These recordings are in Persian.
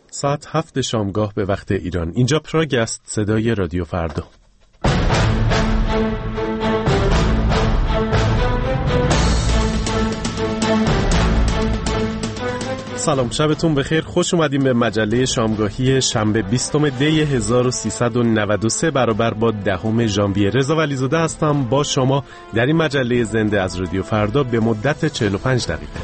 ساعت 7 شامگاه به وقت ایران. اینجا پراگ است، صدای رادیو فردا. سلام، شبتون بخیر. خوش اومدیم به مجله شامگاهی شنبه 20 دی 1393 برابر با 10 ژانویه. رضا ولیزاده هستم با شما در این مجله زنده از رادیو فردا به مدت 45 دقیقه.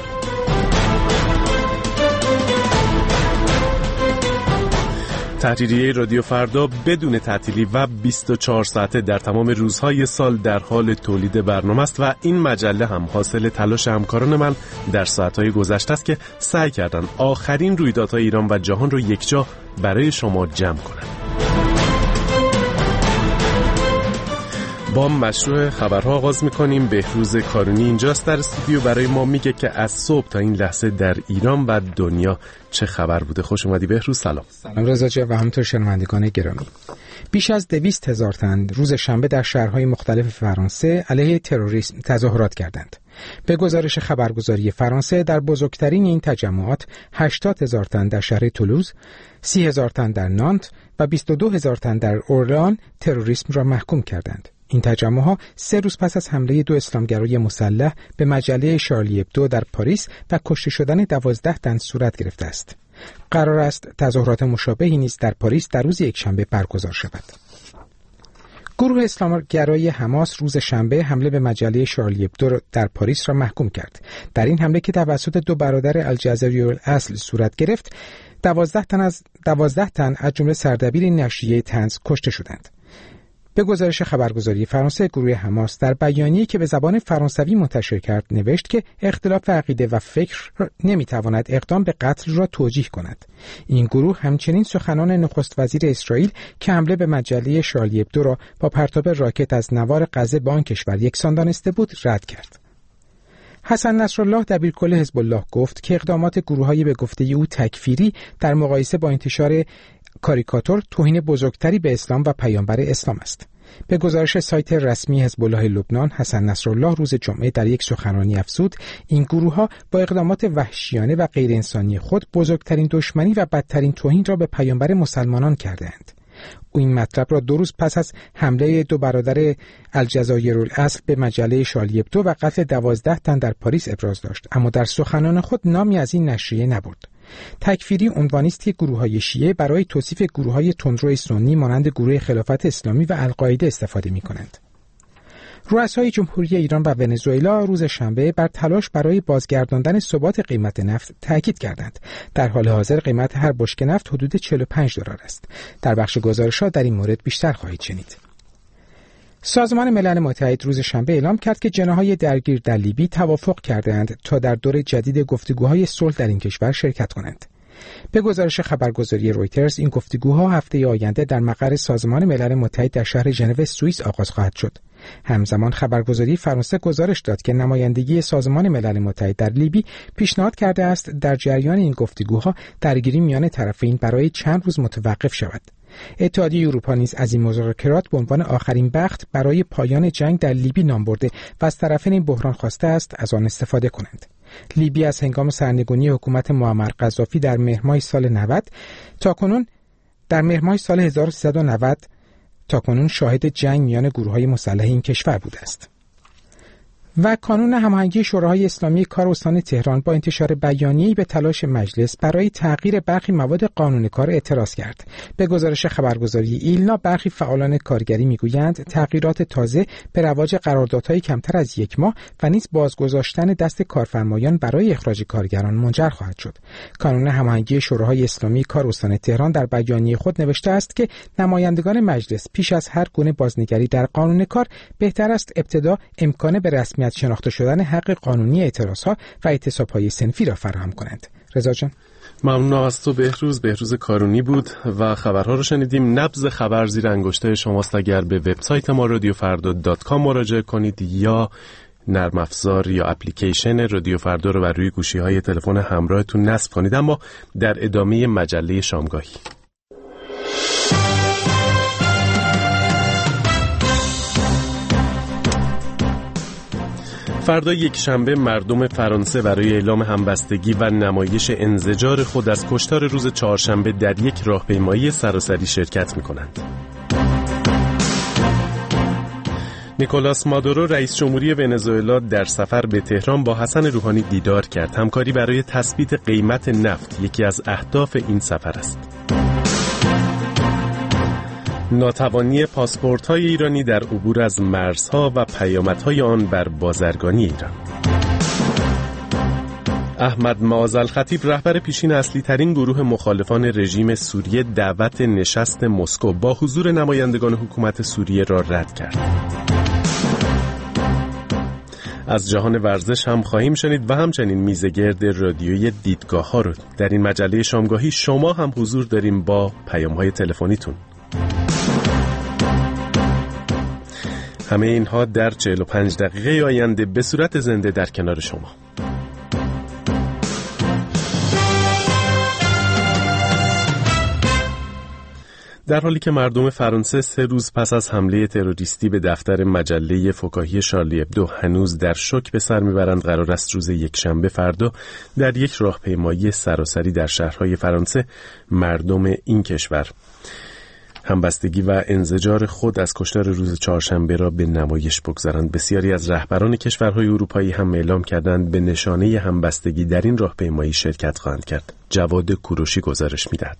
تحریریه رادیو فردا بدون تعطیلی و 24 ساعته در تمام روزهای سال در حال تولید برنامه است و این مجله هم حاصل تلاش همکاران من در ساعتهای گذشته است که سعی کردن آخرین رویدادهای ایران و جهان رو یکجا برای شما جمع کنند. با مشروع خبرها آغاز میکنیم. بهروز کارونی اینجاست در استودیو، برای ما میگه که از صبح تا این لحظه در ایران و دنیا چه خبر بوده. خوش اومدی بهروز. سلام. سلام رضا جان و همینطور شنوندگان گرامی. بیش از 200,000 تن روز شنبه در شهرهای مختلف فرانسه علیه تروریسم تظاهرات کردند. به گزارش خبرگزاری فرانسه در بزرگترین این تجمعات 80,000 تن در شهر تولوز، 30,000 تن در نانت و 22,000 تن در اورلان تروریسم را محکوم کردند. این تجمع‌ها 3 روز پس از حمله 2 اسلامگرای مسلح به مجله شارلی ابدو در پاریس و کشته شدن 12 تن صورت گرفته است. قرار است تظاهرات مشابهی نیز در پاریس در روز یکشنبه برگزار شود. گروه اسلامگرای حماس روز شنبه حمله به مجله شارلی ابدو در پاریس را محکوم کرد. در این حمله که توسط 2 برادر الجزیره الاصل صورت گرفت، 12 تن از جمله سردبیر نشریه طنز کشته شدند. به گزارش خبرگزاری فرانسه، گروه حماس در بیانیه‌ای که به زبان فرانسوی منتشر کرد نوشت که اختلاف عقیده و فکر نمی‌تواند اقدام به قتل را توجیه کند. این گروه همچنین سخنان نخست وزیر اسرائیل که حمله به مجله شارلی ابدو را با پرتاب راکت از نوار غزه به آن کشور یکسان دانسته بود رد کرد. حسن نصرالله دبیرکل حزب الله گفت که اقدامات گروه‌های به گفته او تکفیری در مقایسه با انتشار کاریکاتور توهین بزرگتری به اسلام و پیامبر اسلام است. به گزارش سایت رسمی حزب الله لبنان، حسن نصرالله روز جمعه در یک سخنرانی افزود این گروه‌ها با اقدامات وحشیانه و غیر انسانی خود بزرگترین دشمنی و بدترین توهین را به پیامبر مسلمانان کرده‌اند. او این مطلب را 2 روز پس از حمله 2 برادر الجزایر الاصل به مجله شارلی ابدو و قتل 12 تن در پاریس ابراز داشت، اما در سخنان خود نامی از این نشریه نبرد. تکفیری عنوانی است که گروه‌های شیعه برای توصیف گروه‌های تندرو سنی مانند گروه خلافت اسلامی و القاعده استفاده می‌کنند. رؤسای جمهوری ایران و ونزوئلا روز شنبه بر تلاش برای بازگرداندن ثبات قیمت نفت تاکید کردند. در حال حاضر قیمت هر بشکه نفت حدود $45 است. در بخش گزارش‌ها در این مورد بیشتر خواهید شنید. سازمان ملل متحد روز شنبه اعلام کرد که جناح‌های درگیر در لیبی توافق کردند تا در دور جدید گفتگوهای صلح در این کشور شرکت کنند. به گزارش خبرگزاری رویترز این گفتگوها هفته آینده در مقر سازمان ملل متحد در شهر ژنو سوئیس آغاز خواهد شد. همزمان خبرگزاری فرانسه گزارش داد که نمایندگی سازمان ملل متحد در لیبی پیشنهاد کرده است در جریان این گفتگوها درگیری میان طرفین برای چند روز متوقف شود. اتحادیه اروپا نیز از این مذاکرات به عنوان آخرین بخت برای پایان جنگ در لیبی نام برده و از طرفین این بحران خواسته است از آن استفاده کنند. لیبی از هنگام سرنگونی حکومت معمر قذافی در مهر ماه سال 90 در مهر ماه سال 1390 تاکنون شاهد جنگ میان گروه‌های مسلح این کشور بوده است. و کانون هماهنگی شوراهای اسلامی کار استان تهران با انتشار بیانیه‌ای به تلاش مجلس برای تغییر برخی مواد قانون کار اعتراض کرد. به گزارش خبرگزاری ایلنا، برخی فعالان کارگری میگویند تغییرات تازه به رواج قراردادهای کمتر از 1 ماه و نیز بازگذاشتن دست کارفرمایان برای اخراج کارگران منجر خواهد شد. کانون هماهنگی شوراهای اسلامی کار استان تهران در بیانیه خود نوشته است که نمایندگان مجلس پیش از هر گونه بازنگری در قانون کار بهتر است ابتدا امکان به رسمیت شناخته شدن حق قانونی اعتراضها و اعتصاب‌های صنفی را فراهم کنند. رضا جان، ممنون از تو بهروز کارونی بود و خبرها رو شنیدیم. نبض خبر زیر انگشته شماست. اگر به وبسایت ما radiofarda.com مراجعه کنید یا نرم افزار یا اپلیکیشن رادیو فردا رو بر روی گوشی‌های تلفن همراهتون نصب کنید. اما در ادامه مجله شامگاهی فردا یک شنبه مردم فرانسه برای اعلام همبستگی و نمایش انزجار خود از کشتار روز چهارشنبه در یک راهپیمایی سراسری شرکت می‌کنند. نیکولاس مادورو رئیس جمهوری ونزوئلا در سفر به تهران با حسن روحانی دیدار کرد. همکاری برای تثبیت قیمت نفت یکی از اهداف این سفر است. ناتوانی پاسپورت‌های ایرانی در عبور از مرزها و پیامدهای آن بر بازرگانی ایران. احمد معاذالخطیب رهبر پیشین اصلی ترین گروه مخالفان رژیم سوریه دعوت نشست مسکو با حضور نمایندگان حکومت سوریه را رد کرد. از جهان ورزش هم خواهیم شنید و همچنین میزگرد رادیویی دیدگاه ها رو. در این مجله شامگاهی شما هم حضور داریم با پیام های تلفنیتون. همه اینها در 45 دقیقه آینده به صورت زنده در کنار شما. در حالی که مردم فرانسه 3 روز پس از حمله تروریستی به دفتر مجله فکاهی شارلی ابدو هنوز در شوک به سر میبرند، قرار است روز یکشنبه فردا در یک راهپیمایی سراسری در شهرهای فرانسه مردم این کشور همبستگی و انزجار خود از کشتار روز چهارشنبه را به نمایش بگذارند. بسیاری از رهبران کشورهای اروپایی هم اعلام کردند به نشانه همبستگی در این راهپیمایی شرکت خواهند کرد. جواد کوروشی گزارش می‌دهد.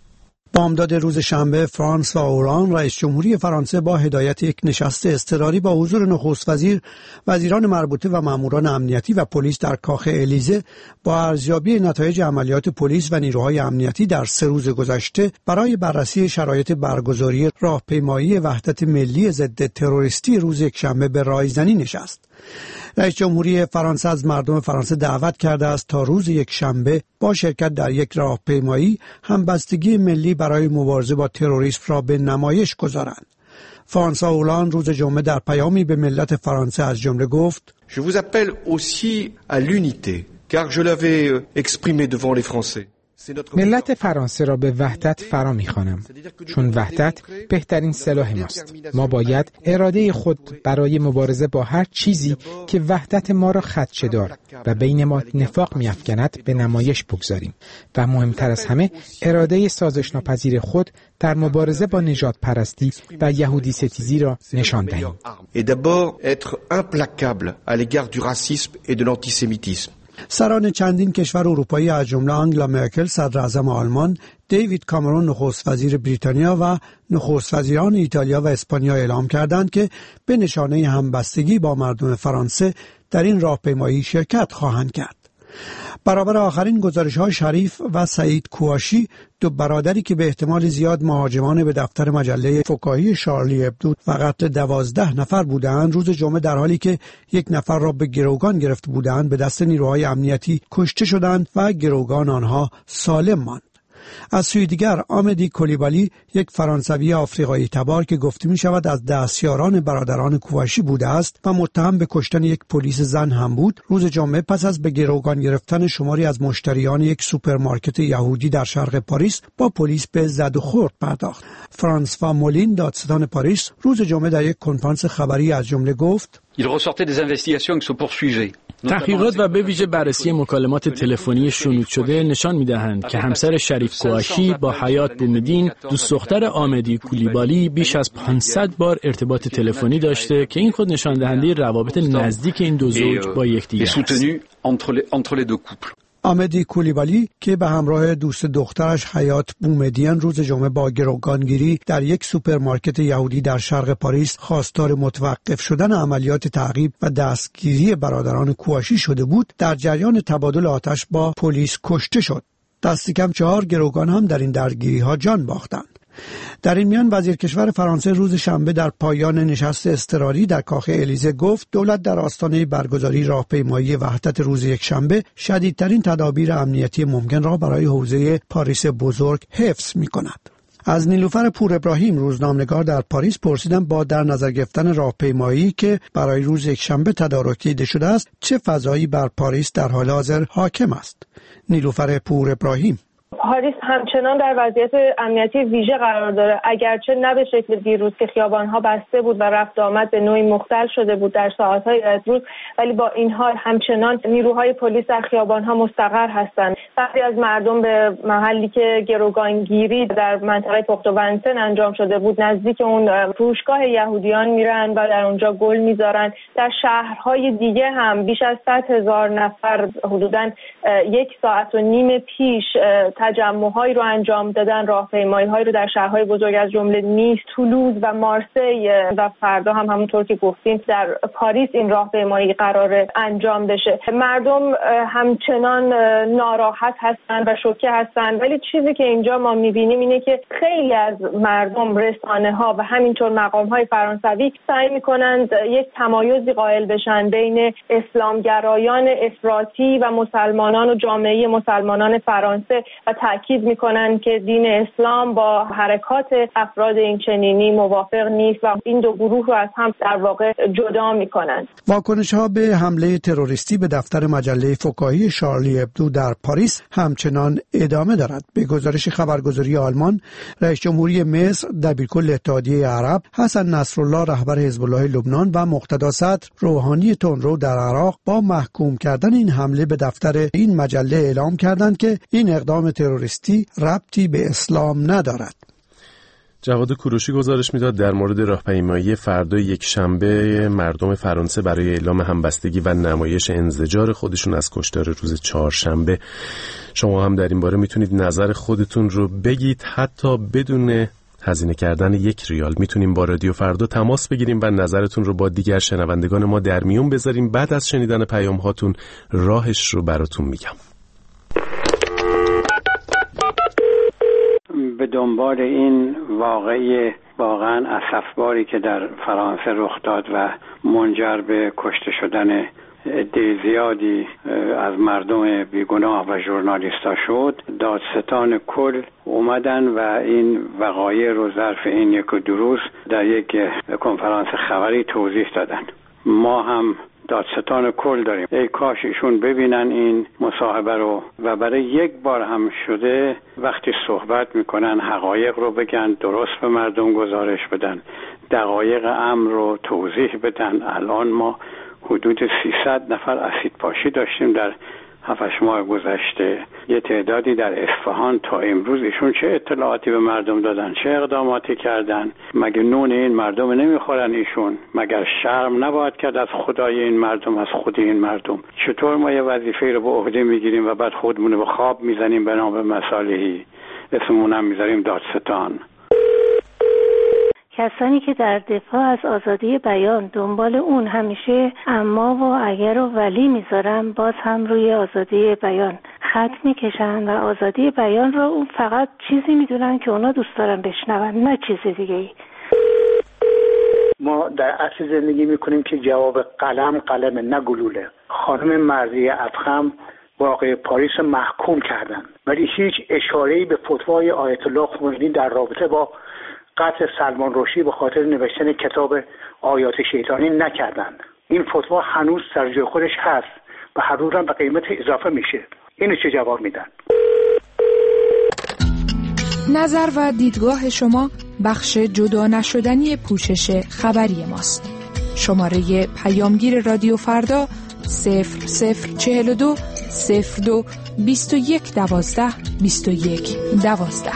بامداد روز شنبه فرانسوا اولان رئیس جمهوری فرانسه با هدایت یک نشست اضطراری با حضور نخست وزیر، وزیران مربوطه و ماموران امنیتی و پلیس در کاخ الیزه با ارزیابی نتایج عملیات پلیس و نیروهای امنیتی در 3 روز گذشته برای بررسی شرایط برگزاری راهپیمایی وحدت ملی ضد تروریستی روز یکشنبه به رایزنی نشست. رئیس جمهوری فرانسه از مردم فرانسه دعوت کرده است تا روز یکشنبه با شرکت در یک راهپیمایی همبستگی ملی برای مبارزه با تروریسم را به نمایش گذارند. فرانسوا اولان روز جمعه در پیامی به ملت فرانسه از جمله گفت: Je vous appelle aussi à l'unité car je l'avais exprimé devant les Français. ملت فرانسه را به وحدت فرا می‌خوانم، چون وحدت بهترین سلاح ماست. ما باید اراده خود برای مبارزه با هر چیزی که وحدت ما را خدشه‌دار و بین ما نفاق می‌افکند به نمایش بگذاریم و مهمتر از همه اراده سازش‌ناپذیر خود در مبارزه با نژاد پرستی و یهودی ستیزی را نشان دهیم. Et d'abord être implacable à l'égard du racisme et de l'antisémitisme. سران چندین کشور اروپایی از جمله آنگلا مرکل صدراعظم آلمان، دیوید کامرون نخست وزیر بریتانیا و نخست وزیران ایتالیا و اسپانیا اعلام کردند که به نشانه همبستگی با مردم فرانسه در این راهپیمایی شرکت خواهند کرد. برابر آخرین گزارش‌های شریف و سعید کواشی، 2 برادری که به احتمال زیاد مهاجمان به دفتر مجله فکاهی شارلی ابدو و قتل 12 نفر بودند، روز جمعه در حالی که 1 نفر را به گروگان گرفته بودند به دست نیروهای امنیتی کشته شدند و گروگان آنها سالم ماند. از سوی دیگر آمدی کولیبالی، یک فرانسوی آفریقایی تبار که گفته می شود از دستیاران برادران کواشی بوده است و متهم به کشتن یک پلیس زن هم بود، روز جمعه پس از به گروگان گرفتن شماری از مشتریان یک سوپرمارکت یهودی در شرق پاریس با پلیس به زد و خورد پرداخت. فرانسوا مولین، دادستان پاریس، روز جمعه در یک کنفرانس خبری از جمله گفت: Il ressortait des investigations qui se poursuivaient. تحقیقات و به ویژه بررسی مکالمات تلفنی شنود شده نشان می‌دهند که همسر شریف کواشی با حیات بومدین، دوست دختر آمدی کولیبالی، بیش از 500 بار ارتباط تلفنی داشته که این خود نشان دهنده روابط نزدیک این دو زوج با یکدیگر است. آمدی کولیبالی که به همراه دوست دخترش حیات بومدین روز جمعه با گروگانگیری در یک سوپرمارکت یهودی در شرق پاریس خواستار متوقف شدن عملیات تعقیب و دستگیری برادران کواشی شده بود، در جریان تبادل آتش با پلیس کشته شد. دست کم 4 گروگان هم در این درگیری‌ها جان باختند. در این میان وزیر کشور فرانسه روز شنبه در پایان نشست اضطراری در کاخ الیزه گفت دولت در آستانه برگزاری راهپیمایی وحدت روز یکشنبه شدیدترین تدابیر امنیتی ممکن را برای حوزه پاریس بزرگ حفظ می‌کند. از نیلوفر پور ابراهیم، روزنامه‌نگار در پاریس، پرسیدم با در نظر گرفتن راهپیمایی که برای روز یکشنبه تدارک دیده شده است چه فضایی بر پاریس در حال حاضر حاکم است. نیلوفر پور ابراهیم: پاریس همچنان در وضعیت امنیتی ویژه قرار داره، اگرچه نه به شکل دیروز که خیابان‌ها بسته بود و رفت آمد به نوعی مختل شده بود در ساعت‌های از روز، ولی با این حال همچنان نیروهای پلیس در خیابان‌ها مستقر هستند. بعضی از مردم به محلی که گروگانگیری در منطقه پختوونسن انجام شده بود نزدیک اون فروشگاه یهودیان میرن و در اونجا گل میذارن. در شهرهای دیگه هم بیش از 100,000 نفر حدوداً 1.5 ساعت پیش تجمع‌هایی رو انجام دادن، راهپیمایی‌هایی رو در شهرهای بزرگ از جمله نیس، تولوز و مارسی و فردا هم همونطور که گفتیم در پاریس این راهپیمایی قراره انجام بشه. مردم همچنان ناراحت هستن و شوکه هستن، ولی چیزی که اینجا ما می‌بینیم اینه که خیلی از مردم، رسانه‌ها و همینطور مقام‌های فرانسوی سعی می‌کنند یک تمایزی قائل بشن بین اسلامگرایان افراطی و مسلمانان و جامعه مسلمانان فرانسه و تاکید میکنن که دین اسلام با حرکات افراد این چنینی موافق نیست و این دو گروه رو از هم در واقع جدا میکنن. واکنش‌ها به حمله تروریستی به دفتر مجله فکاهی شارلی ابدو در پاریس همچنان ادامه دارد. به گزارش خبرگزاری آلمان، رئیس جمهوری مصر، دبیرکل اتحادیه عرب حسن نصرالله رهبر حزب الله لبنان و مقتدا صدر روحانی تندرو در عراق با محکوم کردن این حمله به دفتر این مجله اعلام کردند که این اقدام تروریستی ربطی به اسلام ندارد. جواد کوروشی گزارش میداد در مورد راهپیمایی فردای یکشنبه مردم فرانسه برای اعلام همبستگی و نمایش انزجار خودشون از کشتار روز چهارشنبه. شما هم در این باره میتونید نظر خودتون رو بگید، حتی بدون هزینه کردن 1 ریال میتونیم با رادیو فردا تماس بگیریم و نظرتون رو با دیگر شنوندگان ما در میون بذاریم. بعد از شنیدن پیام هاتون راهش رو براتون میگم. به دنبال این واقعی واقعا اسفباری که در فرانسه رخ داد و منجر به کشته شدن عده زیادی از مردم بیگناه و ژورنالیستا شد، دادستان کل اومدن و این وقایع رو ظرف این 1-2 روز در یک کنفرانس خبری توضیح دادن. ما هم دادستان کل داریم، ای کاش ایشون ببینن این مصاحبه رو و برای یک بار هم شده وقتی صحبت میکنن حقایق رو بگن، درست به مردم گزارش بدن، دقایق امر رو توضیح بدن. الان ما حدود 300 نفر اسید پاشی داشتیم در 7 ماه گذشته. یه تعدادی در اصفهان تا امروز ایشون چه اطلاعاتی به مردم دادن، چه اقداماتی کردن؟ مگه نون این مردم نمیخورن ایشون؟ مگر شرم نباید کرد از خدای این مردم، از خود این مردم؟ چطور ما یه وظیفه رو به عهده میگیریم و بعد خودمون رو به خواب میزنیم به نام مصالحی، اسممون هم میذاریم دادستان؟ کسانی که در دفاع از آزادی بیان دنبال اون همیشه اما و اگر و ولی میذارن، باز هم روی آزادی بیان خط میکشن و آزادی بیان رو اون فقط چیزی میدونن که اونا دوست دارن بشنون، نه چیز دیگه ای. ما در عصر زندگی میکنیم که جواب قلم نه گلوله. خانم مرضیه افخم واقعه پاریس محکوم کردن، ولی هیچ اشاره‌ای به فتوای آیت الله خمینی در رابطه با قتل سلمان رشدی به خاطر نوشتن کتاب آیات شیطانی نکردند. این فتوا هنوز سر جای خودش هست و هر روز هم به قیمت اضافه میشه. اینو چه جواب میدن؟ نظر و دیدگاه شما بخش جدا نشدنی پوشش خبری ماست. شماره پیامگیر رادیو فردا 0042 02 21 12 21 12.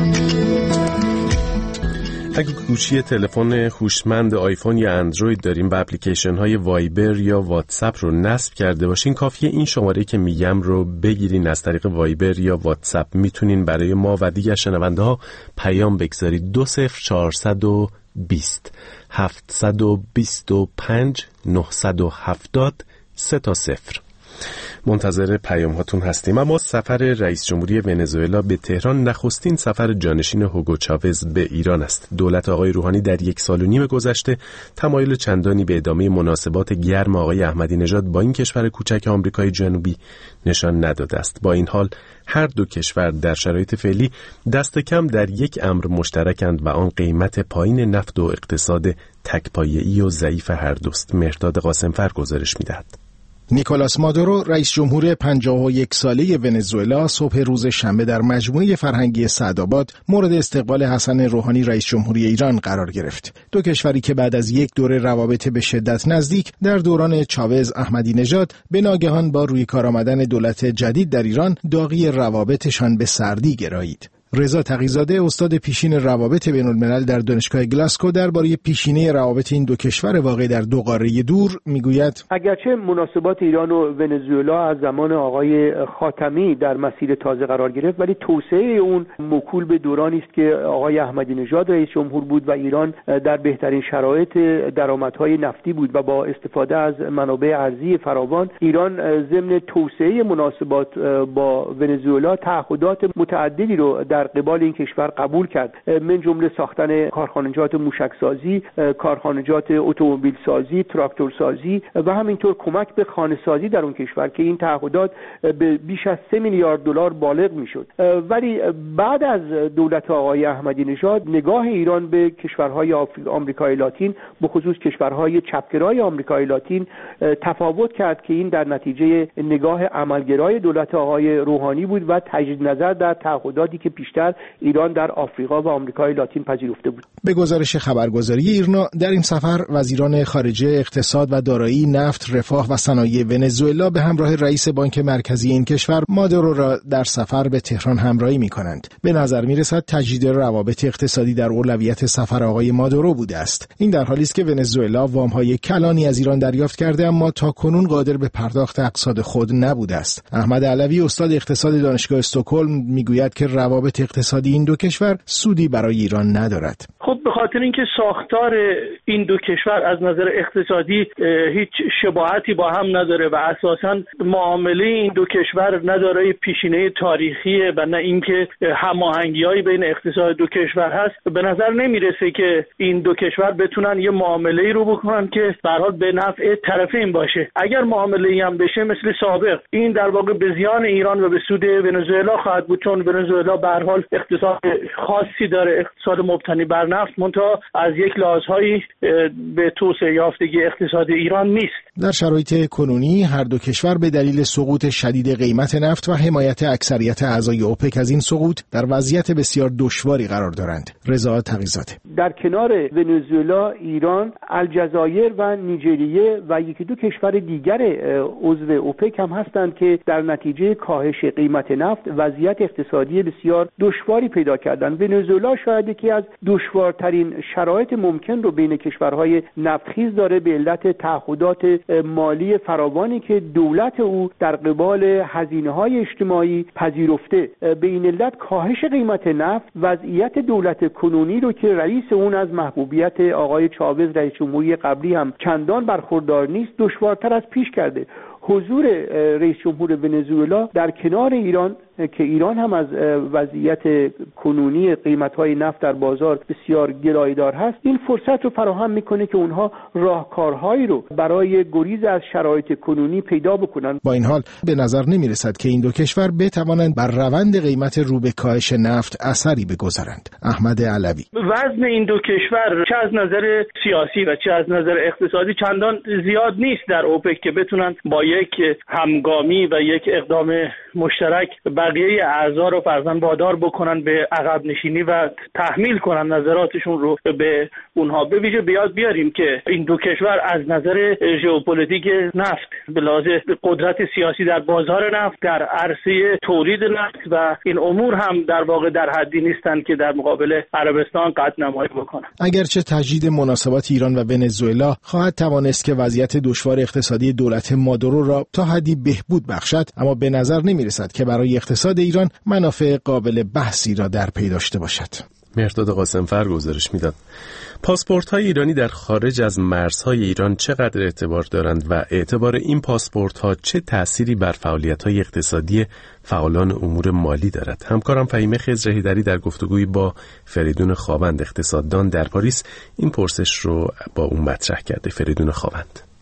اگه گوشی تلفن هوشمند آیفون یا اندروید داریم و اپلیکیشن های وایبر یا واتساپ رو نصب کرده باشین، کافیه این شماره که میگم رو بگیرین. از طریق وایبر یا واتساپ میتونین برای ما و دیگر شنونده ها پیام بگذارید. 20420 725 970 30. منتظر پیام هاتون هستیم. اما سفر رئیس جمهوری ونزوئلا به تهران نخستین سفر جانشین هوگو چاوز به ایران است. دولت آقای روحانی در 1.5 سال گذشته تمایل چندانی به ادامه مناسبات گرم آقای احمدی نژاد با این کشور کوچک آمریکای جنوبی نشان نداده است. با این حال هر دو کشور در شرایط فعلی دست کم در یک امر مشترکند و آن قیمت پایین نفت و اقتصاد تکپایه‌ای و ضعیف هر دوست. مهرداد قاسمفر گزارش می‌دهد. نیکولاس مادورو، رئیس جمهور 51 ساله ونزوئلا، صبح روز شنبه در مجموعه فرهنگی سعدآباد مورد استقبال حسن روحانی رئیس جمهوری ایران قرار گرفت. دو کشوری که بعد از یک دوره روابط به شدت نزدیک در دوران چاوز احمدی نژاد به ناگهان با روی کار آمدن دولت جدید در ایران داغی روابطشان به سردی گرایید. رضا تقی‌زاده، استاد پیشین روابط بین‌الملل در دانشگاه گلاسکو، درباره پیشینه روابط این دو کشور واقع در دو قاره دور میگوید: اگرچه مناسبات ایران و ونزوئلا از زمان آقای خاتمی در مسیر تازه قرار گرفت، ولی توسعه اون موکول به دورانی است که آقای احمدی نژاد رئیس جمهور بود و ایران در بهترین شرایط درآمدهای نفتی بود و با استفاده از منابع ارزی فراوان ایران ضمن توسعه مناسبات با ونزوئلا تعهدات متعددی رو در قبال این کشور قبول کرد، من جمله ساختن کارخانجات موشکسازی، کارخانجات اتومبیل سازی، تراکتور سازی و همینطور کمک به خانه سازی در اون کشور که این تعهدات به بیش از 3 میلیارد دلار بالغ میشد. ولی بعد از دولت آقای احمدی نژاد نگاه ایران به کشورهای آمریکای لاتین، به خصوص کشورهای چپگرای آمریکای لاتین تفاوت کرد که این در نتیجه نگاه عملگرای دولت آقای روحانی بود و تجدید نظر در تعهداتی که پیشتر ایران در آفریقا و آمریکای لاتین پذیرفته بود. به گزارش خبرگزاری ایرنا، در این سفر وزیران خارجه، اقتصاد و دارایی، نفت، رفاه و صنایع ونزوئلا به همراه رئیس بانک مرکزی این کشور مادورو را در سفر به تهران همراهی می‌کنند. به نظر می‌رسد تجدید روابط اقتصادی در اولویت سفر آقای مادورو بوده است. این در حالی است که ونزوئلا وام‌های کلانی از ایران دریافت کرده اما تاکنون قادر به پرداخت اقساط خود نبوده است. احمد علوی، استاد اقتصاد دانشگاه استکهلم، می‌گوید که روابط اقتصادی این دو کشور سودی برای ایران ندارد. خب به خاطر اینکه ساختار این دو کشور از نظر اقتصادی هیچ شباهتی با هم نداره و اساساً معامله این دو کشور ندارای پیشینه تاریخیه و نه اینکه هماهنگی‌هایی بین اقتصاد دو کشور هست، به نظر نمیرسه که این دو کشور بتونن یه معامله‌ای رو بکنن که به هر حال به نفع طرفین باشه. اگر معامله‌ای هم بشه مثل سابق، این در واقع به زیان ایران و به سود ونزوئلا خواهد بود، چون ونزوئلا به هر حال اقتصاد خاصی داره، اقتصاد مبتنی بر نفت، منتها از یک لحاظهایی به توسعه یافتگی اقتصاد ایران نیست. در شرایط کنونی هر دو کشور به دلیل سقوط شدید قیمت نفت و حمایت اکثریت اعضای اوپک از این سقوط در وضعیت بسیار دشواری قرار دارند. رضا تقی‌زاده: در کنار ونزوئلا، ایران، الجزایر و نیجریه و یکی دو کشور دیگر عضو اوپک هم هستند که در نتیجه کاهش قیمت نفت وضعیت اقتصادی بسیار دشواری پیدا کردند. ونزوئلا شاید یکی از دشوارترین شرایط ممکن رو بین کشورهای نفتخیز داره به علت تعهدات مالی فراوانی که دولت او در قبال هزینه‌های اجتماعی پذیرفته. به این علت کاهش قیمت نفت وضعیت دولت کنونی رو که رئیس اون از محبوبیت آقای چاوز رئیس جمهوری قبلی هم چندان برخوردار نیست دشوارتر از پیش کرده. حضور رئیس جمهور ونزوئلا در کنار ایران که ایران هم از وضعیت کنونی قیمت‌های نفت در بازار بسیار گرایدار هست، این فرصت رو فراهم میکنه که اونها راهکارهایی رو برای گریز از شرایط کنونی پیدا بکنن. با این حال به نظر نمیرسد که این دو کشور بتوانند بر روند قیمت رو به کاهش نفت اثری بگذارند. احمد علوی: وزن این دو کشور چه از نظر سیاسی و چه از نظر اقتصادی چندان زیاد نیست در اوپک که بتونن با یک همگامی و یک اقدام مشترک بقیه اعضا رو فرضاً وادار بکنن به عقب نشینی و تحمیل کنن نظراتشون رو به اونها. به ویژه بیاد بیاریم که این دو کشور از نظر ژئوپلیتیک نفت به لحاظ قدرت سیاسی در بازار نفت، در عرصه تولید نفت و این امور هم در واقع در حدی نیستن که در مقابل عربستان قدنمایی بکنن. اگرچه تجدید مناسبات ایران و ونزوئلا خواهد توانست که وضعیت دشوار اقتصادی دولت مادورو را تا حدی بهبود بخشد، اما به نظر نمی‌رسد که برای اقتصاد ایران منافع قابل بحثی را در پی داشته باشد. مهرداد قاسمفر گزارش میداد. پاسپورت‌های ایرانی در خارج از مرزهای ایران چقدر اعتبار دارند و اعتبار این پاسپورت‌ها چه تأثیری بر فعالیت‌های اقتصادی فعالان امور مالی دارد؟ همکارم فهیمه خضر هیدری در گفتگویی با فریدون خاوند اقتصاددان در پاریس این پرسش رو با اون مطرح کرده. فریدون خاوند: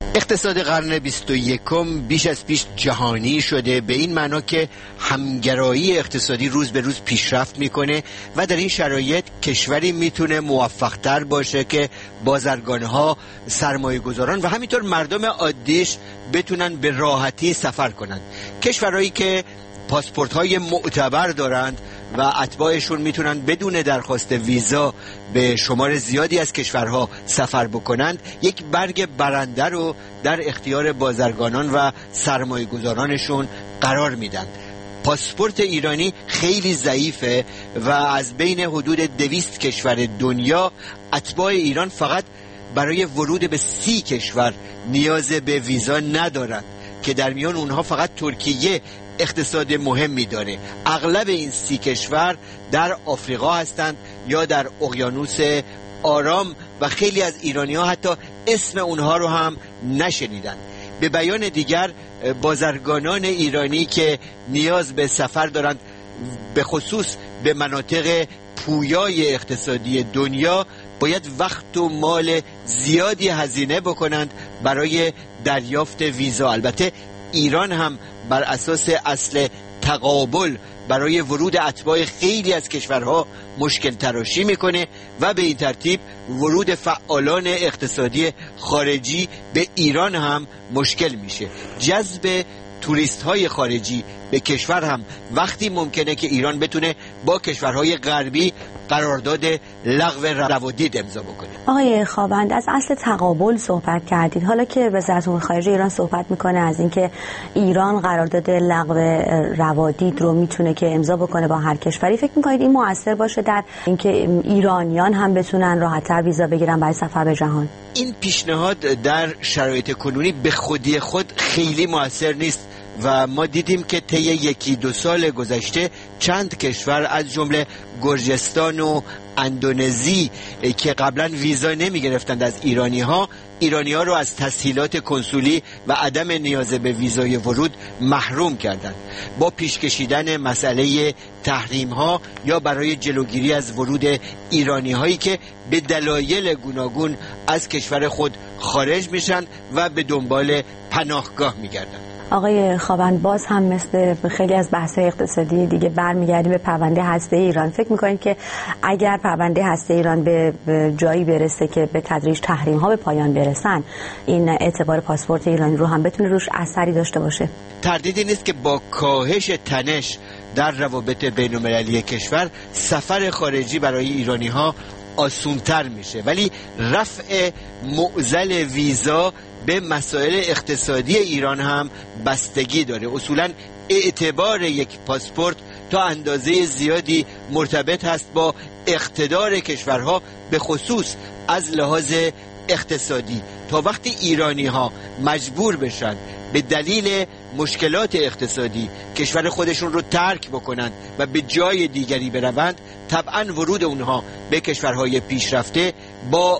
اقتصاد قرن 21 بیش از پیش جهانی شده، به این معنا که همگرایی اقتصادی روز به روز پیشرفت میکنه و در این شرایط کشوری میتونه موفقتر باشه که بازرگانها، سرمایه گذاران و همینطور مردم عادیش بتونن به راحتی سفر کنند. کشورهایی که پاسپورت های معتبر دارند و اتباعشون میتونن بدون درخواست ویزا به شمار زیادی از کشورها سفر بکنند، یک برگ برنده رو در اختیار بازرگانان و سرمایه گذارانشون قرار میدن. پاسپورت ایرانی خیلی ضعیفه و از بین حدود 200 کشور دنیا اتباع ایران فقط برای ورود به 30 کشور نیاز به ویزا ندارند که در میان اونها فقط ترکیه اقتصاد مهمی داره. اغلب این 30 کشور در آفریقا هستند یا در اقیانوس آرام و خیلی از ایرانی‌ها حتی اسم اونها رو هم نشنیدن. به بیان دیگر، بازرگانان ایرانی که نیاز به سفر دارند به خصوص به مناطق پویای اقتصادی دنیا باید وقت و مال زیادی هزینه بکنند برای دریافت ویزا. البته ایران هم بر اساس اصل تقابل برای ورود اتباع خیلی از کشورها مشکل تراشی میکنه و به این ترتیب ورود فعالان اقتصادی خارجی به ایران هم مشکل میشه. جذب توریست های خارجی به کشور هم وقتی ممکنه که ایران بتونه با کشورهای غربی قرارداد لغو روادید امضا بکنه. آقای خاوند، از اصل تقابل صحبت کردید. حالا که وزارت امور خارجه ایران صحبت میکنه از اینکه ایران قرارداد لغو روادید رو میتونه که امضا بکنه با هر کشوری، فکر میکنید این مؤثر باشه در اینکه ایرانیان هم بتونن راحت‌تر ویزا بگیرن برای سفر به جهان؟ این پیشنهاد در شرایط کنونی به خودی خود خیلی مؤثر نیست و ما دیدیم که طی 1-2 سال گذشته چند کشور از جمله گرجستان و اندونزی که قبلا ویزا نمی گرفتند از ایرانی ها رو از تسهیلات کنسولی و عدم نیاز به ویزای ورود محروم کردند. با پیش کشیدن مسئله تحریم ها یا برای جلوگیری از ورود ایرانی هایی که به دلایل گوناگون از کشور خود خارج میشن و به دنبال پناهگاه میگردند. آقای خاوند، باز هم مثل خیلی از بحث‌های اقتصادی دیگه برمیگردیم به پرونده هسته ایران. فکر می‌کنید که اگر پرونده هسته ایران به جایی برسه که به تدریج تحریم‌ها به پایان برسن، این اعتبار پاسپورت ایرانی رو هم بتونه روش اثری داشته باشه؟ تردیدی نیست که با کاهش تنش در روابط بین‌المللی کشور سفر خارجی برای ایرانی‌ها آسان‌تر میشه، ولی رفع معضل ویزا به مسائل اقتصادی ایران هم بستگی داره. اصولاً اعتبار یک پاسپورت تا اندازه زیادی مرتبط هست با اقتدار کشورها به خصوص از لحاظ اقتصادی. تا وقتی ایرانی ها مجبور بشن به دلیل مشکلات اقتصادی کشور خودشون رو ترک بکنند و به جای دیگری بروند، طبعاً ورود اونها به کشورهای پیشرفته با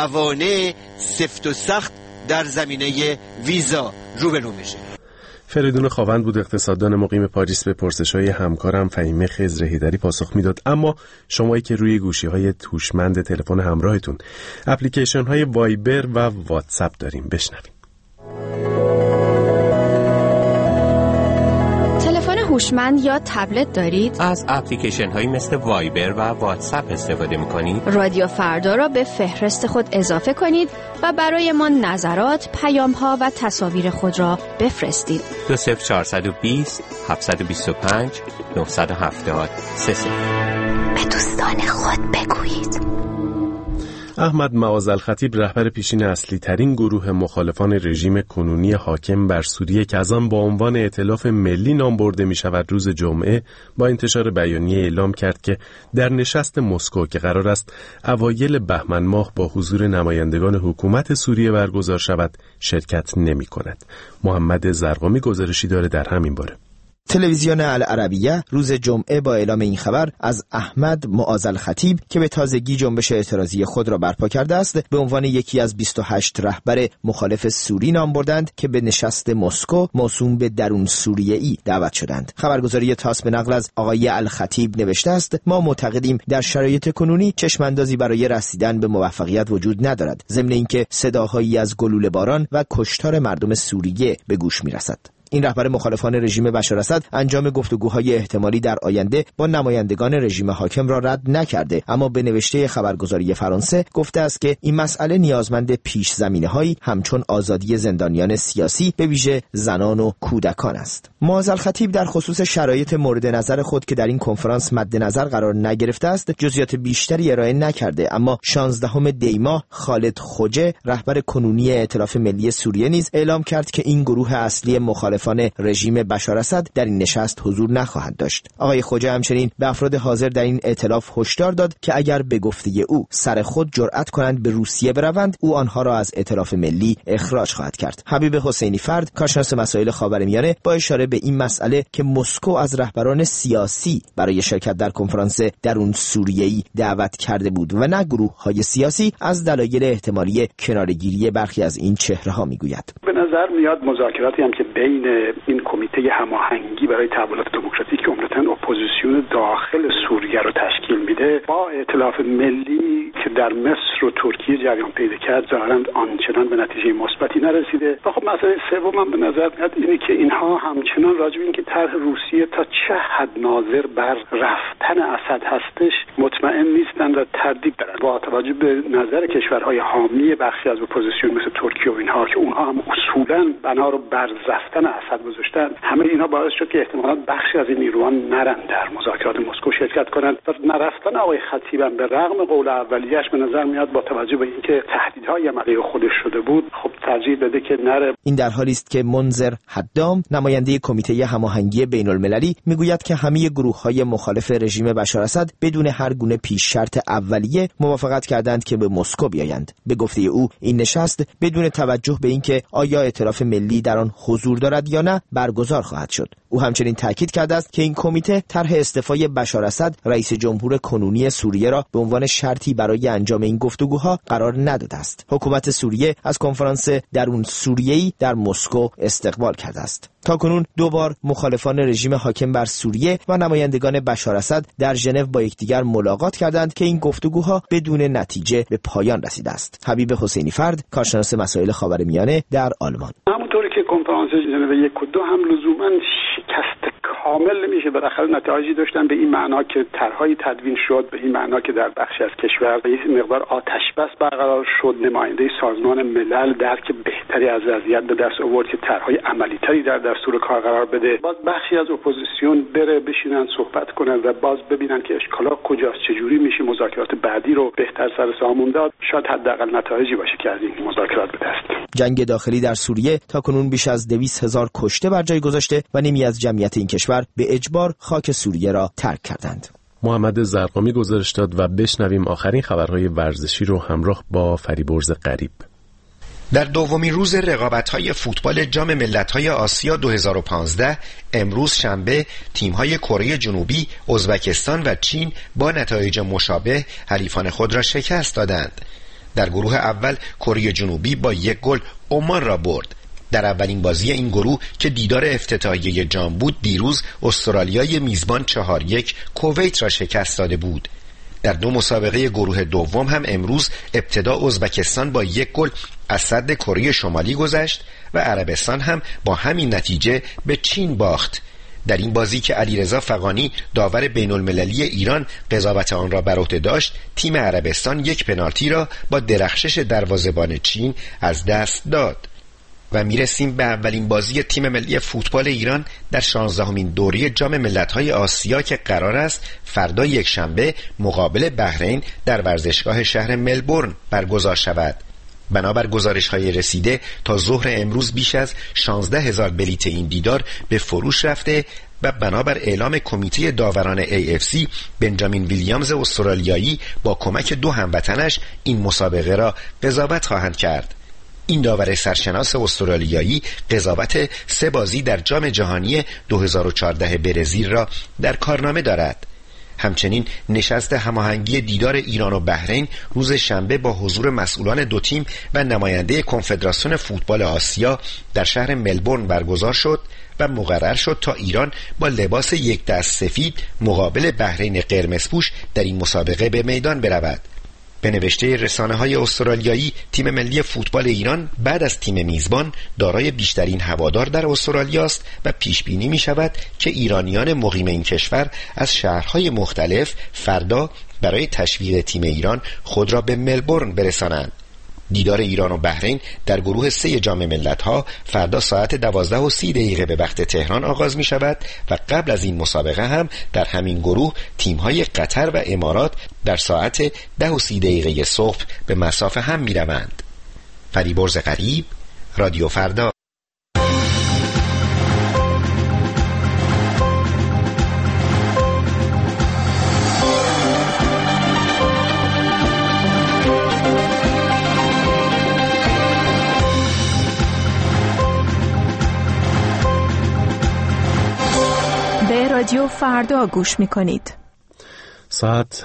موانع سفت و سخت در زمینه ویزا روبرو میشه. فریدون خاوند بود، اقتصاددان مقیم پاریس، به پرسش‌های همکارم فهیمه خضر هیدری پاسخ میداد. اما شمایی که روی گوشی‌های هوشمند تلفن همراهتون اپلیکیشن‌های وایبر و واتساپ داریم، بشنویم. هوشمند یا تبلت دارید؟ از اپلیکیشن هایی مثل وایبر و واتساپ استفاده میکنید؟ رادیو فردا را به فهرست خود اضافه کنید و برای ما نظرات، پیام ها و تصاویر خود را بفرستید. 20420 725 970 30. به دوستان خود بگویید. احمد معاذالخطیب، رهبر پیشین اصلی ترین گروه مخالفان رژیم کنونی حاکم بر سوریه که از آن با عنوان ائتلاف ملی نام برده می شود، روز جمعه با انتشار بیانیه اعلام کرد که در نشست مسکو که قرار است اوایل بهمن ماه با حضور نمایندگان حکومت سوریه برگزار شود، شرکت نمی کند. محمد زرقامی گزارشی داره در همین باره. تلویزیون العربیه روز جمعه با اعلام این خبر از احمد معاذ الخطیب که به تازگی جنبش اعتراضی خود را برپا کرده است به عنوان یکی از 28 رهبر مخالف سوری نام بردند که به نشست مسکو موسوم به درون سوریه‌ای دعوت شدند. خبرگزاری تاس به نقل از آقای الخطیب نوشته است: ما معتقدیم در شرایط کنونی چشماندازی برای رسیدن به موفقیت وجود ندارد، ضمن اینکه صداهایی از گلوله باران و کشتار مردم سوریه به گوش می‌رسد. این رهبر مخالفان رژیم بشار اسد انجام گفتگوهای احتمالی در آینده با نمایندگان رژیم حاکم را رد نکرده، اما به نوشته خبرگزاری فرانسه گفته است که این مسئله نیازمند پیش زمینه‌هایی همچون آزادی زندانیان سیاسی به ویژه زنان و کودکان است. معاذ الخطیب در خصوص شرایط مورد نظر خود که در این کنفرانس مد نظر قرار نگرفته است جزئیات بیشتری ارائه نکرده، اما 16 دی ماه خالد خوجه رهبر کنونی ائتلاف ملی سوریه نیز اعلام کرد که این گروه اصلی مخالفان رژیم بشار اسد در این نشست حضور نخواهند داشت. آقای خوجه همچنین به افراد حاضر در این ائتلاف هشدار داد که اگر به گفته او سر خود جرأت کنند به روسیه بروند، او آنها را از ائتلاف ملی اخراج خواهد کرد. حبیب حسینی فرد، کارشناس مسائل خاورمیانه، با اشاره به این مسئله که مسکو از رهبران سیاسی برای شرکت در کنفرانس درون سوریه‌ای دعوت کرده بود و نه گروه‌های سیاسی، از دلایل احتمالی کناره‌گیری برخی از این چهره‌ها میگوید. به نظر میاد مذاکراتی هم که بین این کمیته هماهنگی برای تحولات دموکراتیک که عمدتاً اپوزیسیون داخل سوریه رو تشکیل میده با ائتلاف ملی که در مصر و ترکیه جریان پیدا کرد ظاهراً آنچنان به نتیجه مثبتی نرسیده. و خب مسئله سوم هم به نظر میاد اینه که اینها همچنان راجع به اینکه طرح روسیه تا چه حد ناظر بر رفتن اسد هستش مطمئن نیستند و تردید دارند. با توجه به نظر کشورهای حامی بخشی از اپوزیسیون مثل ترکیه و اینها که اونها هم اصولاً بنا رو بر رفتن اسد گذاشتن، همه اینا باعث شد که احتمالاً بخشی از این نیروان نرن در مذاکرات مسکو شرکت کنند. و نرفتن آقای خطیب به رغم قول اولیه‌اش به نظر میاد با توجه به اینکه تهدیدهای علیه خودش شده بود خب ترجیح بده که نره. این در حالی است که منذر حدام نماینده کمیته هماهنگی بین‌المللی میگوید که همه گروه‌های مخالف رژیم بشار اسد بدون هر گونه پیش شرط اولیه موافقت کردند که به مسکو بیایند. به گفته او این نشست بدون توجه به اینکه آیا ائتلاف ملی در آن حضور دارد یا نه برگزار خواهد شد. او همچنین تاکید کرده است که این کمیته طرح استعفای بشار اسد رئیس جمهور کنونی سوریه را به عنوان شرطی برای انجام این گفتگوها قرار نداده است. حکومت سوریه از کنفرانس درون سوریه‌ای در مسکو استقبال کرده است. تاکنون دو بار مخالفان رژیم حاکم بر سوریه و نمایندگان بشار اسد در ژنو با یکدیگر ملاقات کردند که این گفتگوها بدون نتیجه به پایان رسیده است. حبیب حسینی فرد، کارشناس مسائل خاورمیانه در آلمان: همونطوری که کنفرانس ژنو 1 و 2 هم لزوما شکست کامل نمیشه، بالاخره نتایجی داشتن به این معنا که طرحهای تدوین شد، به این معنا که در بخشی از کشور به یک مقدار آتش بس برقرار شد. نماینده سازمان ملل درک بهتری از وضعیت به دست آورد که طرحهای عملی‌تری در دستور کار قرار بده. باز بخشی از اپوزیسیون بره بشینن صحبت کنن و باز ببینن که اشکالات کجاست، چجوری میشه مذاکرات بعدی رو بهتر سر سامون داد. شاید حداقل نتایجی باشه که از این مذاکرات به دست. جنگ داخلی در سوریه تاکنون بیش از 200,000 کشته بر جای گذاشته و نیمی از جمعیت این کشور به اجبار خاک سوریه را ترک کردند. محمد زرقامی گزارش داد و بشنویم آخرین خبرهای ورزشی رو همراه با فریبرز غریب. در دومین روز رقابت‌های فوتبال جام ملت‌های آسیا 2015 امروز شنبه تیم‌های کره جنوبی، ازبکستان و چین با نتایج مشابه حریفان خود را شکست دادند. در گروه اول کره جنوبی با 1 گل عمان را برد. در اولین بازی این گروه که دیدار افتتاحیه جام بود دیروز استرالیای میزبان 4-1 کویت را شکست داده بود. در 2 مسابقه گروه دوم هم امروز ابتدا ازبکستان با 1 گل از سد کره شمالی گذشت و عربستان هم با همین نتیجه به چین باخت. در این بازی که علیرضا فغانی داور بین‌المللی ایران قضاوت آن را بر عهده داشت، تیم عربستان 1 پنالتی را با درخشش دروازه‌بان چین از دست داد. و میرسیم به اولین بازی تیم ملی فوتبال ایران در 16مین دوره جام ملت‌های آسیا که قرار است فردا یکشنبه مقابل بحرین در ورزشگاه شهر ملبورن برگزار شود. بنابر گزارش‌های رسیده تا ظهر امروز بیش از 16,000 بلیت این دیدار به فروش رفته و بنابر اعلام کمیته داوران AFC بنجامین ویلیامز استرالیایی با کمک 2 هموطنش این مسابقه را قضاوت خواهند کرد. این داور سرشناس استرالیایی قضاوت 3 بازی در جام جهانی 2014 برزیل را در کارنامه دارد. همچنین نشست هماهنگی دیدار ایران و بحرین روز شنبه با حضور مسئولان 2 تیم و نماینده کنفدراسیون فوتبال آسیا در شهر ملبورن برگزار شد و مقرر شد تا ایران با لباس یک دست سفید مقابل بحرین قرمزپوش در این مسابقه به میدان برود. به نوشته رسانه‌های استرالیایی، تیم ملی فوتبال ایران بعد از تیم میزبان دارای بیشترین هوادار در استرالیا است و پیش بینی می شود که ایرانیان مقیم این کشور از شهرهای مختلف فردا برای تشویق تیم ایران خود را به ملبورن برسانند. دیدار ایران و بحرین در گروه 3 جام ملت‌ها فردا ساعت 12:30 به وقت تهران آغاز می شود و قبل از این مسابقه هم در همین گروه تیم‌های قطر و امارات در ساعت 10:30 صبح به مصاف هم می روند. فریبرز غریب، رادیو فردا. رادیو فردا گوش می‌کنید. ساعت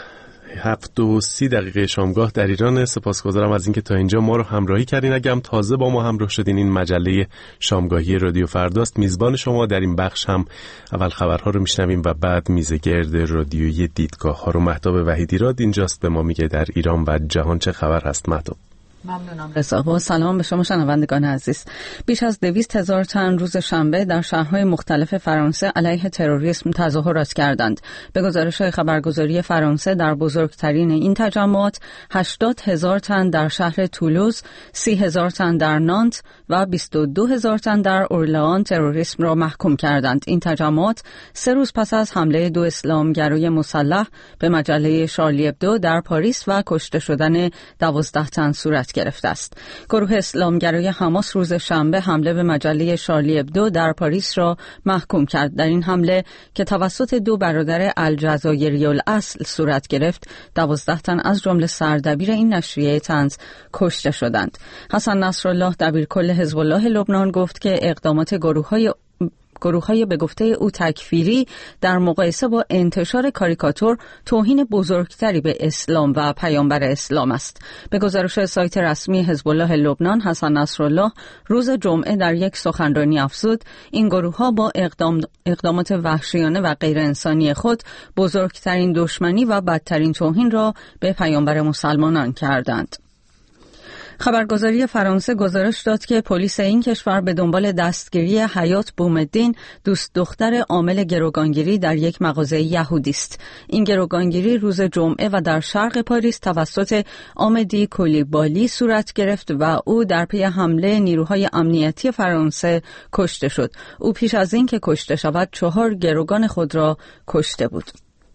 7:30 شامگاه در ایران. سپاسگزارم از اینکه تا اینجا ما رو همراهی کردین. اگه هم تازه با ما همراه شدین، این مجله شامگاهی رادیو فرداست. میزبان شما در این بخش هم اول خبرها رو میشنویم و بعد میز گرد رادیویی دیدگاه‌ها رو مهتاب وحیدیراد اینجاست به ما میگه در ایران و جهان چه خبر هست. مهتاب. ممنونم رضا. با سلام به شما شنوندگان عزیز. بیش از 200,000 تن روز شنبه در شهرهای مختلف فرانسه علیه تروریسم تظاهرات کردند. به گزارش‌های خبرگزاری فرانسه در بزرگترین این تجمعات 80,000 تن در شهر تولوز، 30,000 تن در نانت و 22,000 تن در اورلئان تروریسم را محکوم کردند. این تجمعات 3 روز پس از حمله 2 اسلامگرای مسلح به مجله شارلی ابدو در پاریس و کشته شدن 12 تن صورت گرفته است. گروه اسلامگرای حماس روز شنبه حمله به مجله شارلی ابدو در پاریس را محکوم کرد. در این حمله که توسط 2 برادر الجزایری الاصل صورت گرفت، 12 تن از جمله سردبیر این نشریه طنز کشته شدند. حسن نصرالله دبیرکل حزب الله لبنان گفت که اقدامات گروه‌های به گفته او تکفیری در مقایسه با انتشار کاریکاتور توهین بزرگتری به اسلام و پیامبر اسلام است. به گزارش سایت رسمی حزب الله لبنان، حسن نصرالله روز جمعه در یک سخنرانی افزود این گروه‌ها با اقدامات وحشیانه و غیر انسانی خود بزرگترین دشمنی و بدترین توهین را به پیامبر مسلمانان کردند. خبرگزاری فرانسه گزارش داد که پلیس این کشور به دنبال دستگیری حیات بومدین، دوست دختر عامل گروگانگیری در یک مغازه یهودی است. این گروگانگیری روز جمعه و در شرق پاریس توسط آمدی کولیبالی صورت گرفت و او در پی حمله نیروهای امنیتی فرانسه کشته شد. او پیش از این که کشته شود 4 گروگان خود را کشته بود.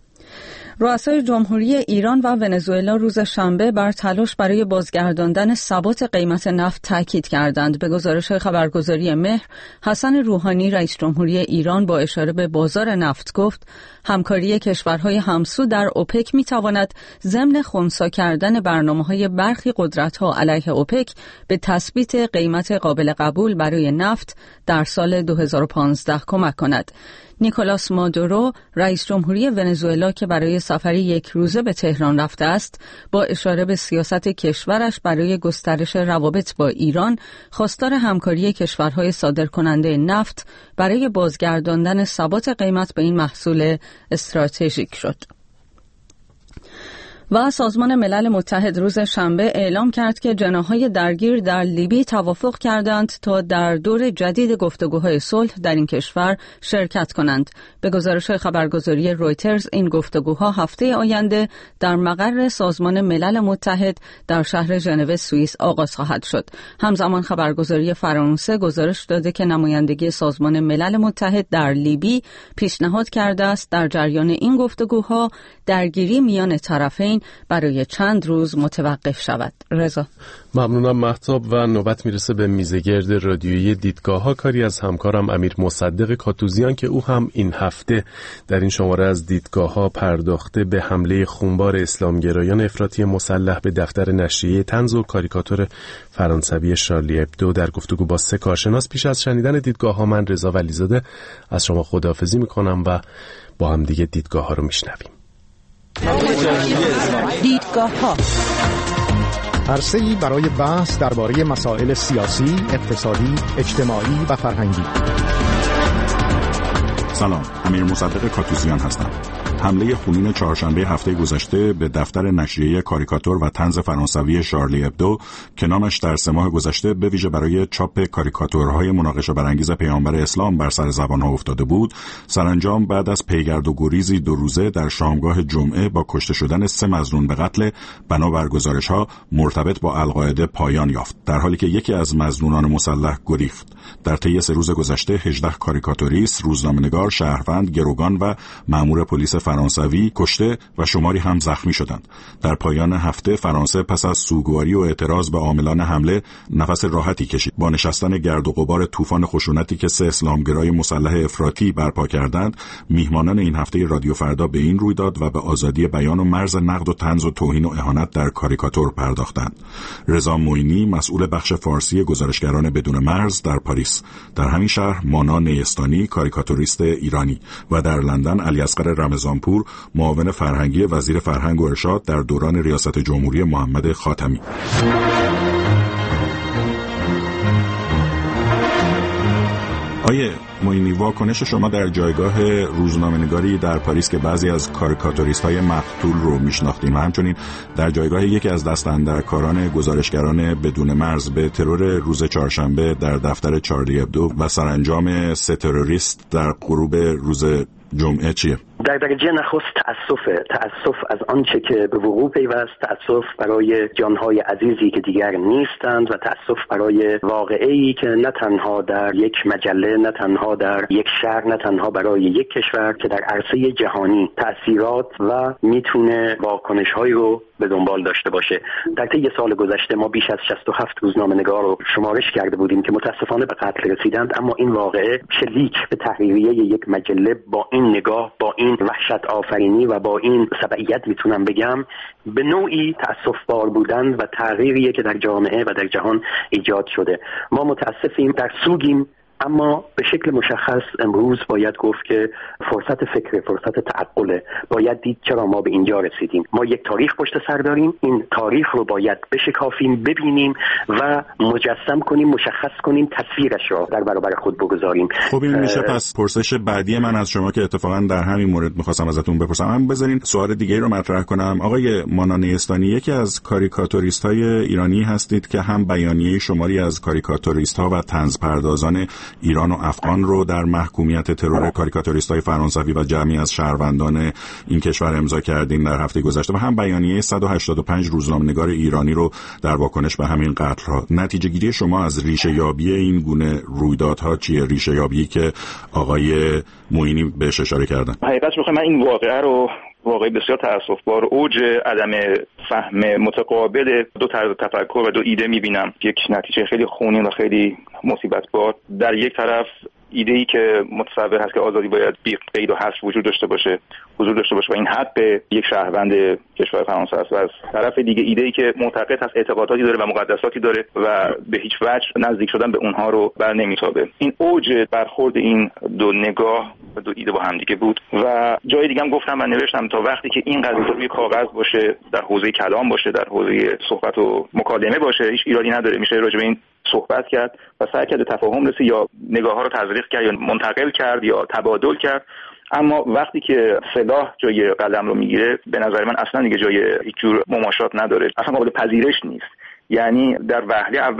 رؤسای جمهوری ایران و ونزوئلا روز شنبه بر تلاش برای بازگرداندن ثبات قیمت نفت تاکید کردند. به گزارش خبرگزاری مهر، حسن روحانی رئیس جمهوری ایران با اشاره به بازار نفت گفت همکاری کشورهای همسو در اوپک می‌تواند ضمن خنثی کردن برنامه‌های برخی قدرت‌ها علیه اوپک به تثبیت قیمت قابل قبول برای نفت در سال 2015 کمک کند. نیکولاس مادورو رئیس جمهوری ونزوئلا که برای سفری 1 روزه به تهران رفته است، با اشاره به سیاست کشورش برای گسترش روابط با ایران، خواستار همکاری کشورهای صادرکننده نفت برای بازگرداندن ثبات قیمت به این محصول استراتژیک شد. و سازمان ملل متحد روز شنبه اعلام کرد که جناح‌های درگیر در لیبی توافق کردند تا در دور جدید گفتگوهای صلح در این کشور شرکت کنند. به گزارش خبرگزاری رویترز این گفتگوها هفته آینده در مقر سازمان ملل متحد در شهر ژنو سوئیس آغاز خواهد شد. همزمان خبرگزاری فرانسه گزارش داده که نمایندگی سازمان ملل متحد در لیبی پیشنهاد کرده است در جریان این گفتگوها درگیری میان طرفین اوکراین برای چند روز متوقف شود. رضا. ممنونم مهتاب و نوبت میرسه به میزگرد رادیویی دیدگاه‌ها، کاری از همکارم امیر مصدق کاتوزیان که او هم این هفته در این شماره از دیدگاه‌ها پرداخته به حمله خونبار اسلامگرایان افراطی مسلح به دفتر نشریه طنز و کاریکاتور فرانسوی شارلی ابدو. در گفتگو با 3 کارشناس پیش از شنیدن دیدگاه‌ها من رضا ولیزاده از شما خداحافظی میکنم و با هم دیگه دیدگاه‌ها رو میشنویم. دیدگاه‌ها عرصه‌ای برای بحث درباره مسائل سیاسی، اقتصادی، اجتماعی و فرهنگی. سلام، امیر مصدق کاتوزیان هستم. حمله خونین چهارشنبه هفته گذشته به دفتر نشریه کاریکاتور و طنز فرانسوی شارلی ابدو که نامش در 3 ماه گذشته به ویژه برای چاپ کاریکاتورهای مناقشه برانگیز پیامبر اسلام بر سر زبانها افتاده بود، سرانجام بعد از پیگرد و گریزی 2 روزه در شامگاه جمعه با کشته شدن 3 مظنون به قتل بنابر گزارش‌ها مرتبط با القاعده پایان یافت، در حالی که یکی از مظنونان مسلح گریخت. در طی 3 روز گذشته 18 کاریکاتوریست، روزنامه‌نگار، شهروند، گروگان و مأمور پلیس فرانسوی کشته و شماری هم زخمی شدند. در پایان هفته فرانسه پس از سوگواری و اعتراض به عاملان حمله نفس راحتی کشید. با نشستن گرد و غبار طوفان خشونتی که 3 اسلامگرای مسلح افراطی برپا کردند، میهمانان این هفته رادیو فردا به این رویداد و به آزادی بیان و مرز نقد و طنز و توهین و اهانت در کاریکاتور پرداختند. رضا معینی، مسئول بخش فارسی گزارشگران بدون مرز در پاریس، در همین شهر مانا نیستانی، کاریکاتوریست ایرانی و در لندن علیاصغر رمضانپور، معاون فرهنگی وزیر فرهنگ و ارشاد در دوران ریاست جمهوری محمد خاتمی. آیه معینی، واکنش شما در جایگاه روزنامه‌نگاری در پاریس که بعضی از کاریکاتوریست‌های مقتول رو میشناختیم و همچنین در جایگاه یکی از دست‌اندرکاران گزارشگران بدون مرز به ترور روز چهارشنبه در دفتر چارلی ابدو و سرانجام 3 تروریست در غروب روز جمعه چیه؟ در درجه نخست تأسف از آنچه که به وقوع پیوست، تأسف برای جانهای عزیزی که دیگر نیستند و تأسف برای واقعه‌ای که نه تنها در یک مجله، نه تنها در یک شهر، نه تنها برای یک کشور که در عرصه جهانی تأثیرات و میتونه واکنش‌هایی رو به دنبال داشته باشه. در طی سال گذشته ما بیش از 67 روزنامه‌نگار رو شمارش کرده بودیم که متاسفانه به قتل رسیدند، اما این واقعه شلیک به تحریریه یک مجله با این نگاه، با این وحشت آفرینی و با این سبعیت میتونم بگم به نوعی تأسف‌بار بودن و تغییریه که در جامعه و در جهان ایجاد شده. ما متاسفیم، در سوگیم، اما به شکل مشخص امروز باید گفت که فرصت فکر، فرصت تعقل، باید دید چرا ما به اینجا رسیدیم. ما یک تاریخ پشت سر داریم، این تاریخ رو باید بشکافیم، ببینیم و مجسم کنیم، مشخص کنیم، تصویرش را در برابر خود بگذاریم. خب این میشه پس پرسش بعدی من از شما که اتفاقا در همین مورد می‌خواستم ازتون بپرسم. هم بذارین سوال دیگه رو مطرح کنم. آقای مانا نیستانی، یکی از کاریکاتوریست‌های ایرانی هستید که هم بیانیه شماری از کاریکاتوریست‌ها و طنزپردازان ایران و افغان رو در محکومیت ترور کاریکاتوریست‌های فرانسوی و جمعی از شهروندان این کشور امضا کردین در هفته گذشته و هم بیانیه 185 روزنامه‌نگار ایرانی رو در واکنش به همین قتل‌ها. نتیجه گیری شما از ریشه یابی این گونه رویدادها چیه؟ ریشه یابی که آقای معینی بهش اشاره کردن. حقیقتش بخوام من این واقعه رو واقعی بسیار تأسف‌بار، اوج عدم فهم متقابل 2 طرز تفکر و 2 ایده می‌بینم. یک نتیجه خیلی خونین و خیلی مصیبت‌بار. در یک طرف ایده‌ای که متصور هست که آزادی باید بی قید و حصر وجود داشته باشه، حضور داشته باشه و این حق به یک شهروند کشور فرانسه است، و از طرف دیگه ایده‌ای که معتقد هست اعتقاداتی داره و مقدساتی داره و به هیچ وجه نزدیک شدن به اونها رو بر نمیتابه. این اوج برخورد این 2 نگاه و 2 ایده با هم دیگه بود و جای دیگه هم گفتم و نوشتم تا وقتی که این قضیه روی کاغذ باشه، در حوزه کلام باشه، در حوزه صحبت و مکالمه باشه، هیچ ایرادی نداره، میشه راجع به این صحبت کرد و سعی کرد تفاهم رسید یا نگاه‌ها رو تزریق کرد یا منتقل کرد یا تبادل کرد. اما وقتی که سلاح جای قلم رو میگیره، به نظر من اصلا دیگه جای هیچ جور مماشات نداره، اصلا قابل پذیرش نیست. یعنی در وهله اول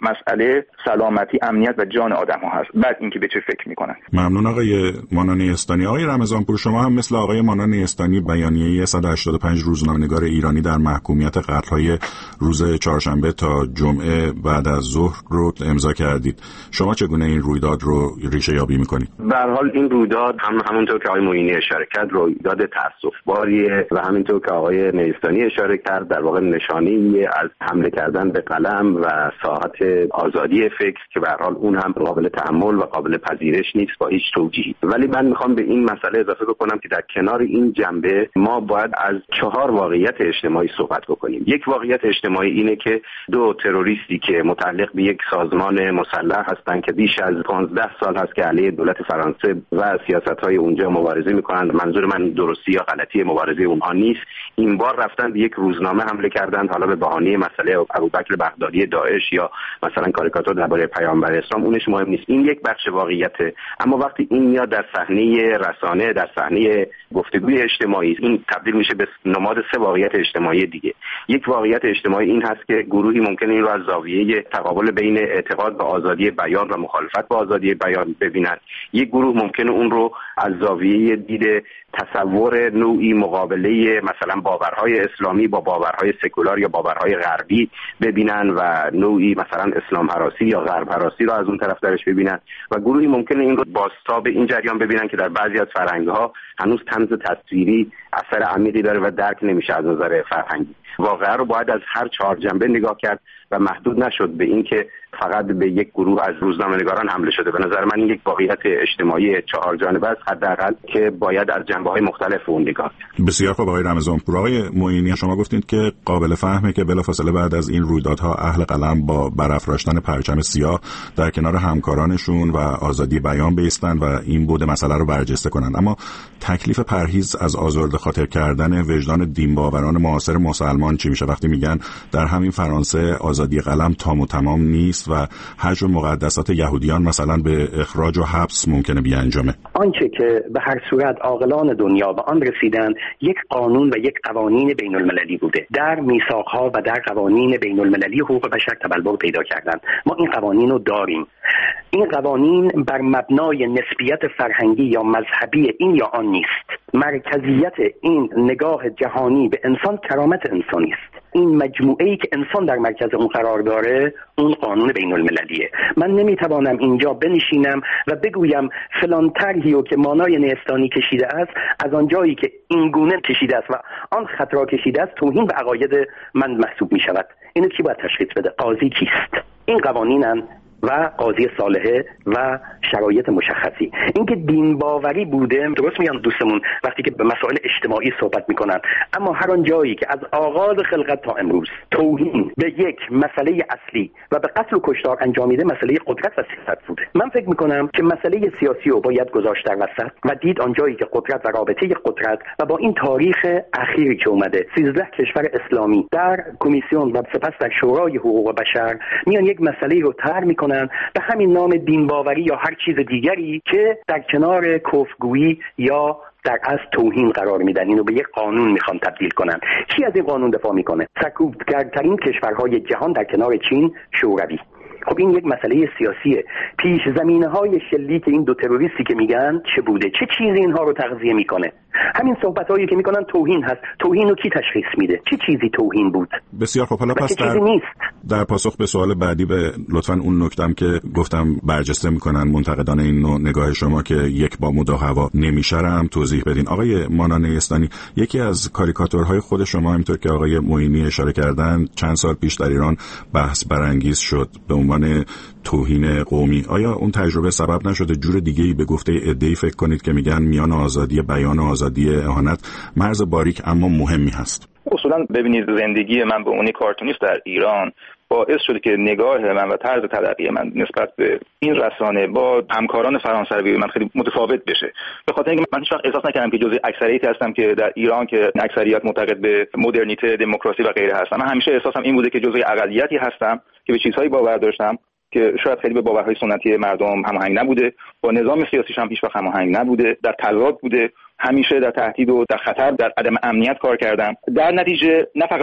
مسئله سلامتی، امنیت و جان آدم‌ها هست، بعد اینکه به چه فکر میکنن. ممنون آقای مانا نیستانی. آقای رمضانپور، شما هم مثل آقای مانا نیستانی بیانیه 185 روزنامه‌نگار ایرانی در محکومیت قتل‌های روز چهارشنبه تا جمعه بعد از ظهر رو امضا کردید. شما چگونه این رویداد رو ریشه یابی میکنید؟ به هر حال این رویداد همونطور که آقای معینی اشاره کرد رویداد تأسف‌باریه و همینطور که آقای نیستانی اشاره کرد در واقع نشانه‌ای از حمله کردن به قلم و ساحت آزادی فکر که به هر حال اون هم قابل تأمل و قابل پذیرش نیست با هیچ توجیهی. ولی من میخوام به این مسئله اضافه بکنم که در کنار این جنبه ما باید از 4 واقعیت اجتماعی صحبت بکنیم. یک واقعیت اجتماعی اینه که 2 تروریستی که متعلق به یک سازمان مسلح هستند که بیش از 15 سال هست که علیه دولت فرانسه و سیاست‌های اونجا مبارزه می‌کنند. منظور من درستی یا غلطی مبارزه اونها نیست. این بار رفتن به یک روزنامه حمله کردند، حالا به بهانه مسئله ابوبکر بغدادی داعش یا مثلا کاریکاتور درباره پیامبر اسلام، اونش مهم نیست. این یک بخش واقعیته. اما وقتی این میاد در صحنه رسانه، در صحنه گفتگوی اجتماعی، این تبدیل میشه به نماد 3 واقعیت اجتماعی دیگه. یک واقعیت اجتماعی این هست که گروهی ممکنه این رو از زاویه تقابل بین اعتقاد به آزادی بیان و مخالفت با آزادی بیان ببینن. یک گروه ممکنه اون رو از زاویه دید تصور نوعی مقابله مثلا باورهای اسلامی با باورهای سکولار یا باورهای غربی ببینن و نوعی مثلا اسلام هراسی یا غرب هراسی رو از اون طرف درش ببینن و گروهی ممکنه این رو بازتاب این جریان ببینن که در بعضی از فرهنگ‌ها هنوز طنز تصویری اثر عمیقی داره و درک نمیشه از نظر فرهنگی. واقعا رو باید از هر 4 جنبه نگاه کرد و محدود نشد به این که فقط به یک گروه از روزنامه‌نگاران حمله شده. به نظر من این یک واقعیت اجتماعی 4 جانبه است حداقل که باید از جنبه‌های مختلف اون نگاه. بسیار خوب آقای رمضانپور. آقای معینی، شما گفتید که قابل فهمه که بلافاصله بعد از این رویدادها اهل قلم با برافراشتن پرچم سیاه در کنار همکارانشون و آزادی بیان بایستند و این بود مسئله رو برجسته کنند. اما تکلیف پرهیز از آزرده خاطر کردن وجدان دینباوران معاصر مسلمان چی میشه وقتی میگن در همین فرانسه آزادی قلم تام و تمام نیست و حجم مقدسات یهودیان مثلا به اخراج و حبس ممکنه بیانجامه؟ آنچه که به هر صورت عاقلان دنیا به آن رسیدند یک قانون و یک قوانین بین المللی بوده. در میثاق‌ها و در قوانین بین المللی حقوق بشر تبلور پیدا کردند. ما این قوانین رو داریم. این قوانین بر مبنای نسبیت فرهنگی یا مذهبی این یا آن نیست. مرکزیت این نگاه جهانی به انسان کرامت انسانی است. این مجموعه‌ای که انسان در مرکز اون قرار داره اون قانون بین المللیه. من نمیتوانم اینجا بنشینم و بگویم فلان طرحی رو که مانای نیستانی کشیده است از آن جایی که این گونه کشیده است و آن خط را کشیده است توهین به عقاید من محسوب می شود. اینو کی باید تشخیص بده؟ قاضی کیست؟ این قوانینن و قاضی صالحه و شرایط مشخصی. اینکه دین باوری بوده، درست میگن دوستمون وقتی که به مسائل اجتماعی صحبت میکنن، اما هر آن جایی که از آغاز خلقت تا امروز توهین به یک مسئله اصلی و به قتل و کشتار انجامیده مسئله قدرت و سیاست بوده. من فکر میکنم که مسئله سیاسی رو باید گذاشت در وسط و دید آن جایی که قدرت و رابطه قدرت و با این تاریخ اخیری که اومده 13 کشور اسلامی در کمیسیون و سپس در شورای حقوق بشر میان یک مسئله رو طرح میکنن به همین نام دین باوری یا هر چیز دیگری که در کنار کفرگویی یا در اصل توهین قرار میدن. اینو به یک قانون میخوان تبدیل کنن. کی از این قانون دفاع میکنه؟ سرکوبگرترین کشورهای جهان در کنار چین، شوروی. خب این یک مسئله سیاسیه. پیش زمینه‌های شلیک این 2 تروریستی که میگن چه بوده؟ چه چیزی اینها رو تغذیه میکنه؟ همین صحبتایی که میکنن توهین هست. توهین رو کی تشخیص میده؟ چه چیزی توهین بود؟ بسیار خب. حالا پس در پاسخ به سوال بعدی به لطفاً اون نکتم که گفتم برجسته میکنن منتقدان این نوع نگاه شما که یک با مد و هوا نمیشرم توضیح بدین. آقای مانا نیستانی، یکی از کاریکاتورهای خود شما همونطور که آقای معینی اشاره کردن چند سال پیش در ایران بحث برانگیز شد به عنوان توهین قومی. آیا اون تجربه سبب نشده جور دیگه‌ای به گفته عده‌ای فکر کنید که میگن میان آزادی بیان و آزادی اهانت مرز باریک اما مهمی هست؟ اصولا ببینید زندگی من به عنوان کارتونیست در ایران باعث شده که نگاه من و طرز تلقی من نسبت به این رسانه با همکاران فرانسوی من خیلی متفاوت بشه. به خاطر اینکه من هیچ وقت احساس نکردم که جزء اکثریتی هستم که در ایران که اکثریت معتقد به مدرنیته، دموکراسی و غیره هستم. من همیشه احساسم این بوده که جزء اقلیتی هستم که به چیزهایی باور داشتم که شاید خیلی به باورهای سنتی مردم هماهنگ نبوده، با نظام سیاسیش هم هیچ وقت هماهنگ نبوده، در تضاد بوده، همیشه در تهدید و در خطر، در عدم امنیت کار کردم. در نتیجه نه فقط من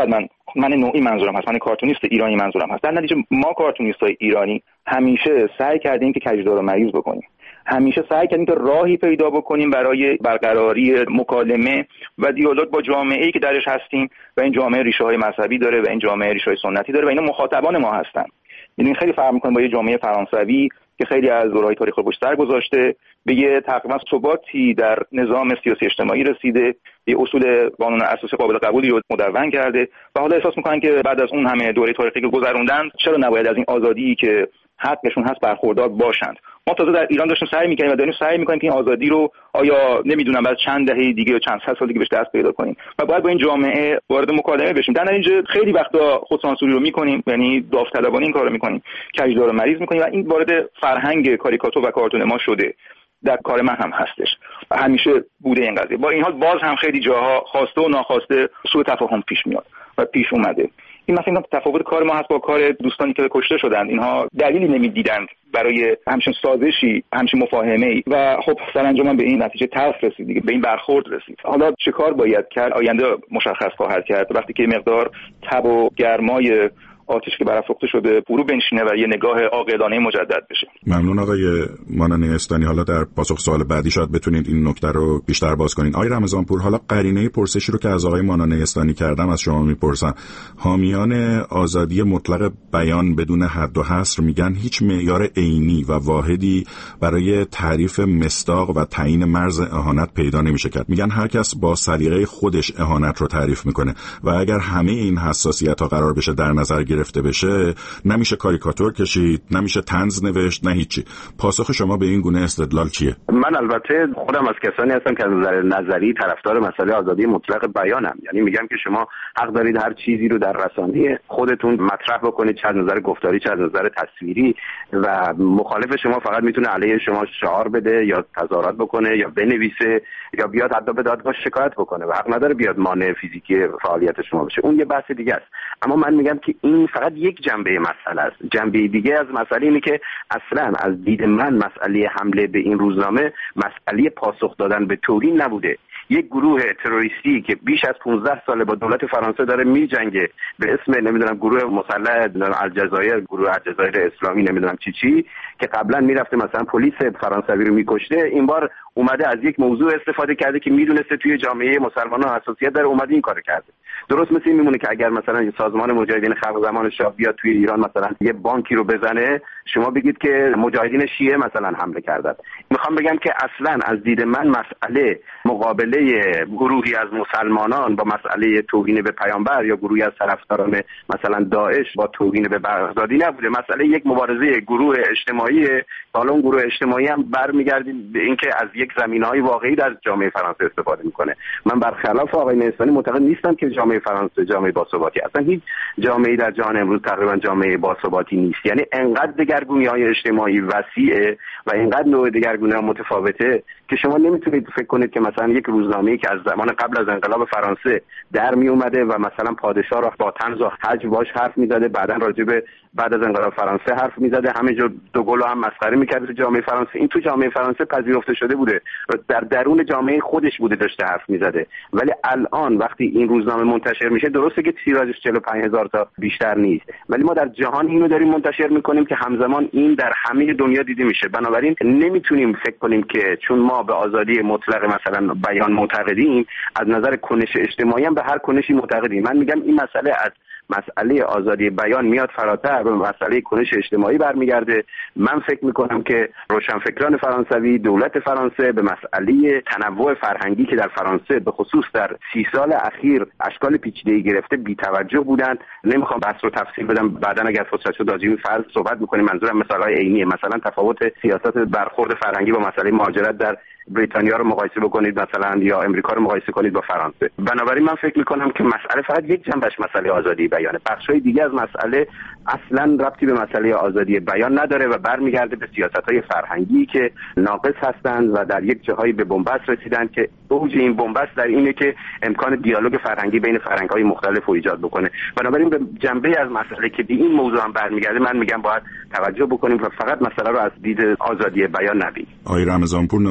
من نوعی منظورم هست، من کارتونیست ایرانی منظورم هست. در نتیجه ما کارتونیستای ایرانی همیشه سعی کردیم که کجدار و مریض بکنیم، همیشه سعی کردیم که راهی پیدا بکنیم برای برقراری مکالمه و دیالوگ با جامعه‌ای که درش هستیم و این جامعه ریشه‌های مذهبی داره و این جامعه ریشه‌های سنتی داره و اینا مخاطبان ما هستن. یعنی خیلی فرق می‌کنه با یه جامعه فرانسوی که خیلی از دوره‌های تاریخ رو پشت سر گذاشته، به یه تقریبا ثباتی در نظام سیاسی اجتماعی رسیده، یه اصول قانون اساسی قابل قبولی رو مدون کرده و حالا احساس می‌کنن که بعد از اون همه دوره تاریخی که گذروندن چرا نباید از این آزادی که حقشون هست برخوردار باشند. ما تازه در ایران داشتیم سعی می‌کنیم و داریم سعی می‌کنیم که این آزادی رو آیا نمیدونم بعد چند دهه دیگه یا چند صد سال دیگه بهش دست پیدا کنیم و باید با این جامعه وارد مکالمه بشیم. در نتیجه خیلی وقتا خودسانسوری رو می‌کنیم، یعنی داوطلبانه این کارو می‌کنیم، کجدار و مریض می‌کنیم و این وارد فرهنگ کاریکاتور و کارتون ما شده. در کار من هم هستش و همیشه بوده این قضیه. با این حال باز هم خیلی جاها خواسته و ناخواسته سوء تفاهم پیش میاد و پیش اومده. این مثلا تفاوت کار ما هست با کار دوستانی که کشته شدن. اینها دلیلی نمیدیدند برای همچین سازشی، همچین مفاهمه‌ای و خب سرانجام به این نتیجه تلخ رسید دیگه، به این برخورد رسید. حالا چه کار باید کرد؟ آینده مشخص خواهد کرد وقتی که مقدار تب و گرمای آتش که برافروخته شده فرو بنشینه و یه نگاه عاقلانه مجدد بشه. ممنون آقای مانا نیستانی. حالا در پاسخ سوال بعدی شاید بتونید این نکته رو بیشتر باز کنید. آقای رمضانپور، حالا قرینه پرسشی رو که از آقای مانا نیستانی کردم از شما میپرسم. حامیان آزادی مطلق بیان بدون حد و حصر میگن هیچ معیار عینی و واحدی برای تعریف مصداق و تعیین مرز اهانت پیدا نمیشه کرد. میگن هر کس با سلیقه خودش اهانت رو تعریف میکنه و اگر همه این حساسیت‌ها قرار بشه در نظر گرفته بشه، نمیشه کاریکاتور کشید، نمیشه طنز نوشت، نه هیچی. پاسخ شما به این گونه استدلال چیه؟ من البته خودم از کسانی هستم که از نظر نظری طرفدار مسئله آزادی مطلق بیانم. یعنی میگم که شما حق دارید هر چیزی رو در رسانه خودتون مطرح بکنید، چه از نظر گفتاری چه از نظر تصویری، و مخالف شما فقط میتونه علیه شما شعار بده یا تظاهرات بکنه یا بنویسه یا بیاد حتی به دادگاه شکایت بکنه و حق نداره بیاد مانع فیزیکی فعالیت شما بشه. اون یه بحث دیگه است. اما من میگم که این فقط یک جنبه مسئله است. جنبه دیگه از مسئله اینه که اصلا از دید من مسئله حمله به این روزنامه مسئله پاسخ دادن به توهین نبوده. یک گروه تروریستی که بیش از 15 ساله با دولت فرانسه داره میجنگه به اسم نمیدونم گروه مسلح الجزایر، گروه الجزایر اسلامی، نمیدونم چی که قبلا میرفته مثلا پلیس فرانسوی رو میکشته، این بار اومده از یک موضوع استفاده کرده که میدونسته توی جامعه مسلمانان حساسیت داره، اومده این کارو کرده. درست مثل این میمونه که اگر مثلا سازمان مجاهدین خلق زمان شاه بیاد توی ایران مثلا یه بانکی رو بزنه، شما بگید که مجاهدین شیعه مثلا حمله کردن. میخوام بگم که اصلا از دید من مسئله مقابله گروهی از مسلمانان با مسئله توهین به پیامبر یا گروهی از طرفداران مثلا داعش با توهین به بغدادی نبوده. مسئله یک مبارزه گروه اجتماعی، حالا اون گروه اجتماعی هم برمیگردیم به اینکه از یک زمینه‌های واقعی در جامعه فرانسه استفاده میکنه. من برخلاف آقای نیستانی معتقد نیستم که جامعه فرانسه جامعه باثباتی، اصلا هیچ جامعه‌ای در جهان امروز تقریبا جامعه باثباتی نیست. یعنی انقدر دگرگونی‌های اجتماعی وسیعه و انقدر نوع دگرگونی‌ها متفاوته که شما نمیتونید فکر کنید که مثلا یک روزنامه‌ای که از زمان قبل از انقلاب فرانسه در می اومده و مثلا پادشاه را با طنز و حج باش حرف می‌زده، بعداً راجع به بعد از انقلاب فرانسه حرف می‌زده، همینجور دوگل هم مسخره می‌کرد تو جامعه فرانسه. این تو جامعه فرانسه پذیرفته شده بوده، در درون جامعه خودش بوده داشته حرف می‌زده. ولی الان وقتی این روزنامه منتشر میشه، درسته که تیراژش 45000 تا بیشتر نیست، ولی ما در جهان اینو داریم منتشر می‌کنیم که همزمان این در همه دنیا دیده میشه. بنابراین نمیتونیم فکر کنیم که چون ما به آزادی مطلق مثلا بیان معتقدیم، از نظر کنش اجتماعی هم به هر کنشی معتقدیم. من میگم این مسئله از مسئله آزادی بیان میاد فراتر به مسئله کنش اجتماعی برمیگرده. من فکر میکنم که روشنفکران فرانسوی، دولت فرانسه به مسئله تنوع فرهنگی که در فرانسه به خصوص در 30 سال اخیر اشکال پیچیده‌ای گرفته بی‌توجه بودند. نمیخوام بحث رو تفصیل بدم، بعداً اگر فرصت شد راجع به فرض صحبت میکنیم. منظورم مثال‌های عینیه، مثلا تفاوت سیاست برخورد فرهنگی با مسئله مهاجرت در بریتانیا رو مقایسه بکنید مثلا یا امریکا رو مقایسه کنید با فرانسه. بنابراین من فکر میکنم که مسئله فقط یک جنبش مسئله آزادی بیانه. بخشای دیگه از مسئله اصلا ربطی به مسئله آزادی بیان نداره و برمیگرده به سیاست‌های فرهنگی که ناقص هستند و در یک جاهایی به بنبست رسیدن که اوج این بنبست در اینه که امکان دیالوگ فرهنگی بین فرهنگ‌های مختلف رو ایجاد بکنه. بنابراین به جنبه از مسئله که به این موضوع هم برمیگرده، من میگم باید توجه بکنیم و فقط مسئله رو از دید آزادی بیان نبینیم. آقای رمضانپور، نکات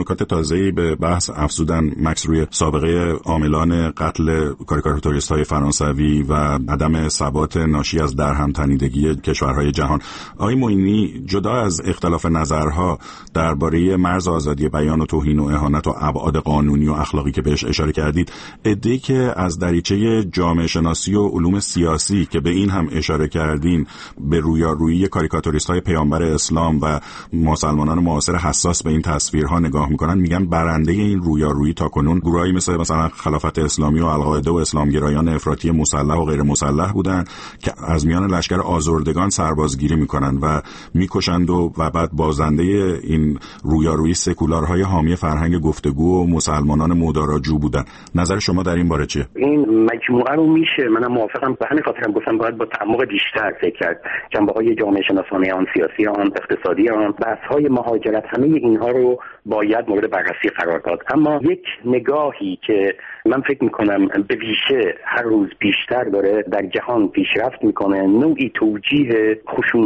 تازه‌ای به بحث افزودن مکس روی سابقه عاملان قتل کاریکاتوریست‌های فرانسوی و عدم ثبات ناشی از درهم تنیدگی کشورهای جهان. آقای معینی، جدا از اختلاف نظرها درباره مرز آزادی بیان و توهین و اهانت و ابعاد قانونی و اخلاقی که بهش اشاره کردید، عده‌ای که از دریچه جامعه شناسی و علوم سیاسی که به این هم اشاره کردین به رویارویی کاریکاتوریست‌های پیامبر اسلام و مسلمانان معاصر حساس به این تصویرها نگاه میکنن، میگن برنده این رویارویی تاکنون گروهایی مثلا خلافت اسلامی و القاعده و اسلامگرایان افراطی مسلح و غیر مسلح بودن که از میان لشکر آزردگان سربازگیری میکنن و میکشند و بعد بازنده این رویارویی سکولارهای حامی فرهنگ گفتگو و مسلمانان مداراجو بودن. نظر شما در این باره چیه؟ این مجموعه رو میشه، منم موافقم، به همین خاطرم گفتم باید با تعمق بیشتر فکر کرد. جنبه‌های جامعه شناسانه آن، سیاسی آن، اقتصادی آن، بحث‌های مهاجرت، همه اینها رو باید مورد بررسی قرار داد. اما یک نگاهی که من فکر میکنم به ویژه هر روز بیشتر داره در جهان پیشرفت میکنه، نوعی توجیه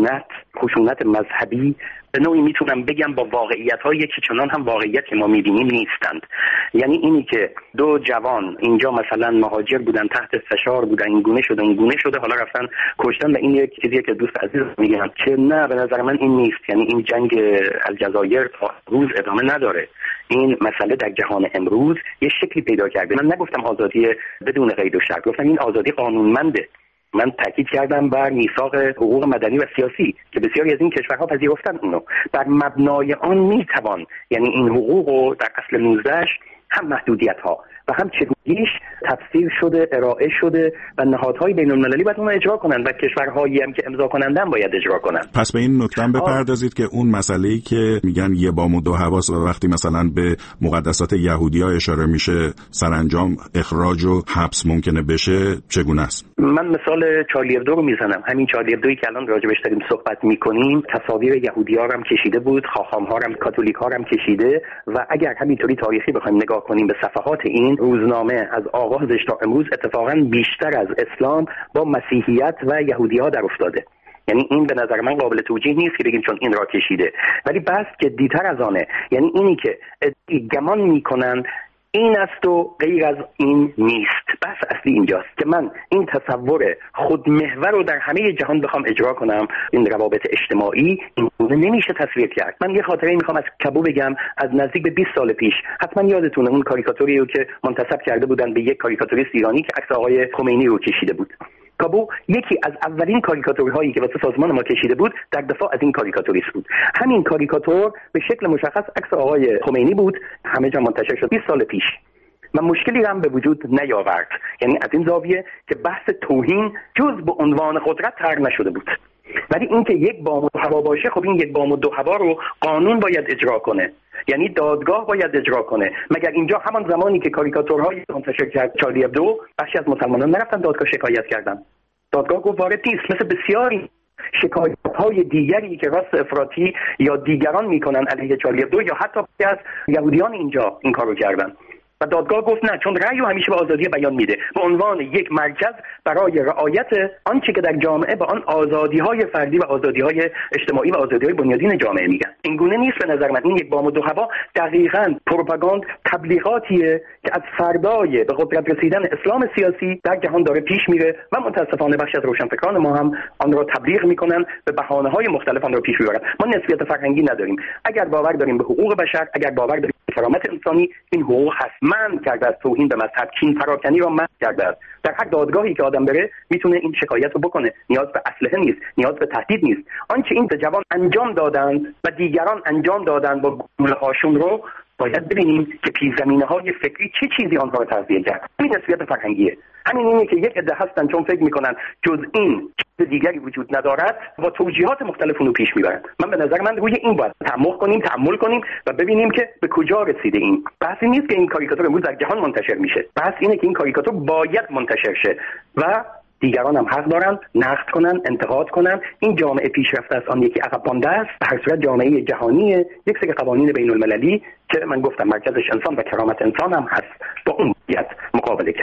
خشونت مذهبی، به نوعی میتونم بگم با واقعیت‌هایی که چنان هم واقعیت که ما میبینیم نیستند. یعنی اینی که دو جوان اینجا مثلا مهاجر بودن، تحت فشار بودن، این گونه شده، حالا رفتن کشتن، و این یک چیزیه که دوست عزیز میگن که نه، به نظر من این نیست. یعنی این جنگ الجزایر تا روز ادامه نداره. این مسئله در جهان امروز یه شکلی پیدا کرده. من نگفتم آزادی بدون قید و شرط، گفتم این آزادی قانونمنده. من تاکید کردم بر میثاق حقوق مدنی و سیاسی که بسیاری از این کشورها پذیرفتن اونو. بر مبنای آن میتوان، یعنی این حقوق رو در اصل 19 هم محدودیت‌ها و هم چگونگیش تفسیر شده، ارائه شده و نهادهای بین‌المللی باید اون رو اجرا کنن و کشورهایی هم که امضا کنندن باید اجرا کنن. پس به این نکته بپردازید که اون مسئله‌ای که میگن یه بام و دو حواس و وقتی مثلا به مقدسات یهودی‌ها اشاره میشه سرانجام اخراج و حبس ممکنه بشه، چگونه است؟ من مثال چارلی ابدو رو میزنم. همین چارلی ابدویی که الان راجبش داریم صحبت میکنیم تصاویر یهودی‌ها هم کشیده بود، خاخام‌ها هم، کاتولیک‌ها هم کشیده، و اگر همینطوری تاریخی بخوایم نگاه کنیم به صفحات این روزنامه از آغازش تا امروز اتفاقا بیشتر از اسلام با مسیحیت و یهودی‌ها در افتاده. یعنی این به نظر من قابل توجیه نیست که بگیم چون این را کشیده، ولی بحث جدی‌تر از آنه. یعنی اینی که گمان میکنن این است و غیر از این نیست. بحث اصلی اینجاست که من این تصور خودمحور رو در همه جهان بخوام اجرا کنم، این روابط اجتماعی اینگونه نمیشه تصویر کرد. من یه خاطره میخوام از کابو بگم، از نزدیک به 20 سال پیش. حتما یادتونه اون کاریکاتوری رو که منتسب کرده بودن به یک کاریکاتوریست ایرانی که عکس آقای خمینی رو کشیده بود. کابو یکی از اولین کاریکاتورهایی که واسه سازمان ما کشیده بود در دفاع از این کاریکاتوریست بود. همین کاریکاتور به شکل مشخص عکس آقای خمینی بود، همه جا منتشر شد 20 سال پیش. و مشکلی هم به وجود نیاورد. یعنی از این زاویه که بحث توهین جز به عنوان قدرت طرح نشده بود. ولی اینکه یک بام و دو هوا باشه، خب این یک بام و دو هوا رو قانون باید اجرا کنه، یعنی دادگاه باید اجرا کنه. مگر اینجا همان زمانی که کاریکاتورهای منتشر کرد چارلی ابدو، بخشی از مسلمانان نرفتن دادگاه شکایت کردن، دادگاه گفت وارد نیست. مثل بسیاری شکایت‌های دیگری که راست افراطی یا دیگران میکنن علیه چارلی ابدو، یا حتی از یهودیان اینجا این کارو کردن و دادگاه گفت نه، چون رأی همیشه به آزادی بیان میده به عنوان یک مرکز برای رعایت آنچه که در جامعه با آن آزادی‌های فردی و آزادی‌های اجتماعی و آزادی‌های بنیادین جامعه میگن. این گونه نیست به نظر من. این یک بام و دو هوا دقیقاً پروپاگاند، تبلیغاتیه که از فردای به قدرت رسیدن اسلام سیاسی در جهان داره پیش میره و متأسفانه بخشی از روشنفکران ما هم آن را تبلیغ میکنن، به بهانه‌های مختلف آن را پیش میبرن. ما نسبیت فرهنگی نداریم. اگر باور داریم به حقوق بشر، اگر باور داریم به کرامت انسانی، این حقوق هست. من کرده از توهین به مذهب، کین پراکنی را من کرده است. در هر دادگاهی که آدم بره میتونه این شکایت رو بکنه. نیاز به اسلحه نیست، نیاز به تهدید نیست. آنچه این جوان انجام دادند و دیگران انجام دادند با گلوهاشون رو باید ببینیم که پیش‌زمینه‌های فکری چه چیزی آنها رو تغذیه کرد. همین نسبیت فرهنگیه. همین اینه که یک عده هستن چون فکر میکنن جز این چیز دیگری وجود ندارد و توجیهات مختلف رو پیش میبرن. من به نظر من روی این باید تأمل کنیم و ببینیم که به کجا رسیده. این بحثی نیست که این کاریکاتور امروز در جهان منتشر میشه. بحث اینه که این کاریکاتور باید منتشر شه و دیگران هم حق دارن نقد کنن، انتقاد کنن. این جامعه پیشرفته است، آن یکی عقب مانده است. به هر صورت جامعه جهانیه، یک سری قوانین بین المللی که من گفتم مرکزش انسان و کرامت انسان هم هست، با اون باید مقابله کرد.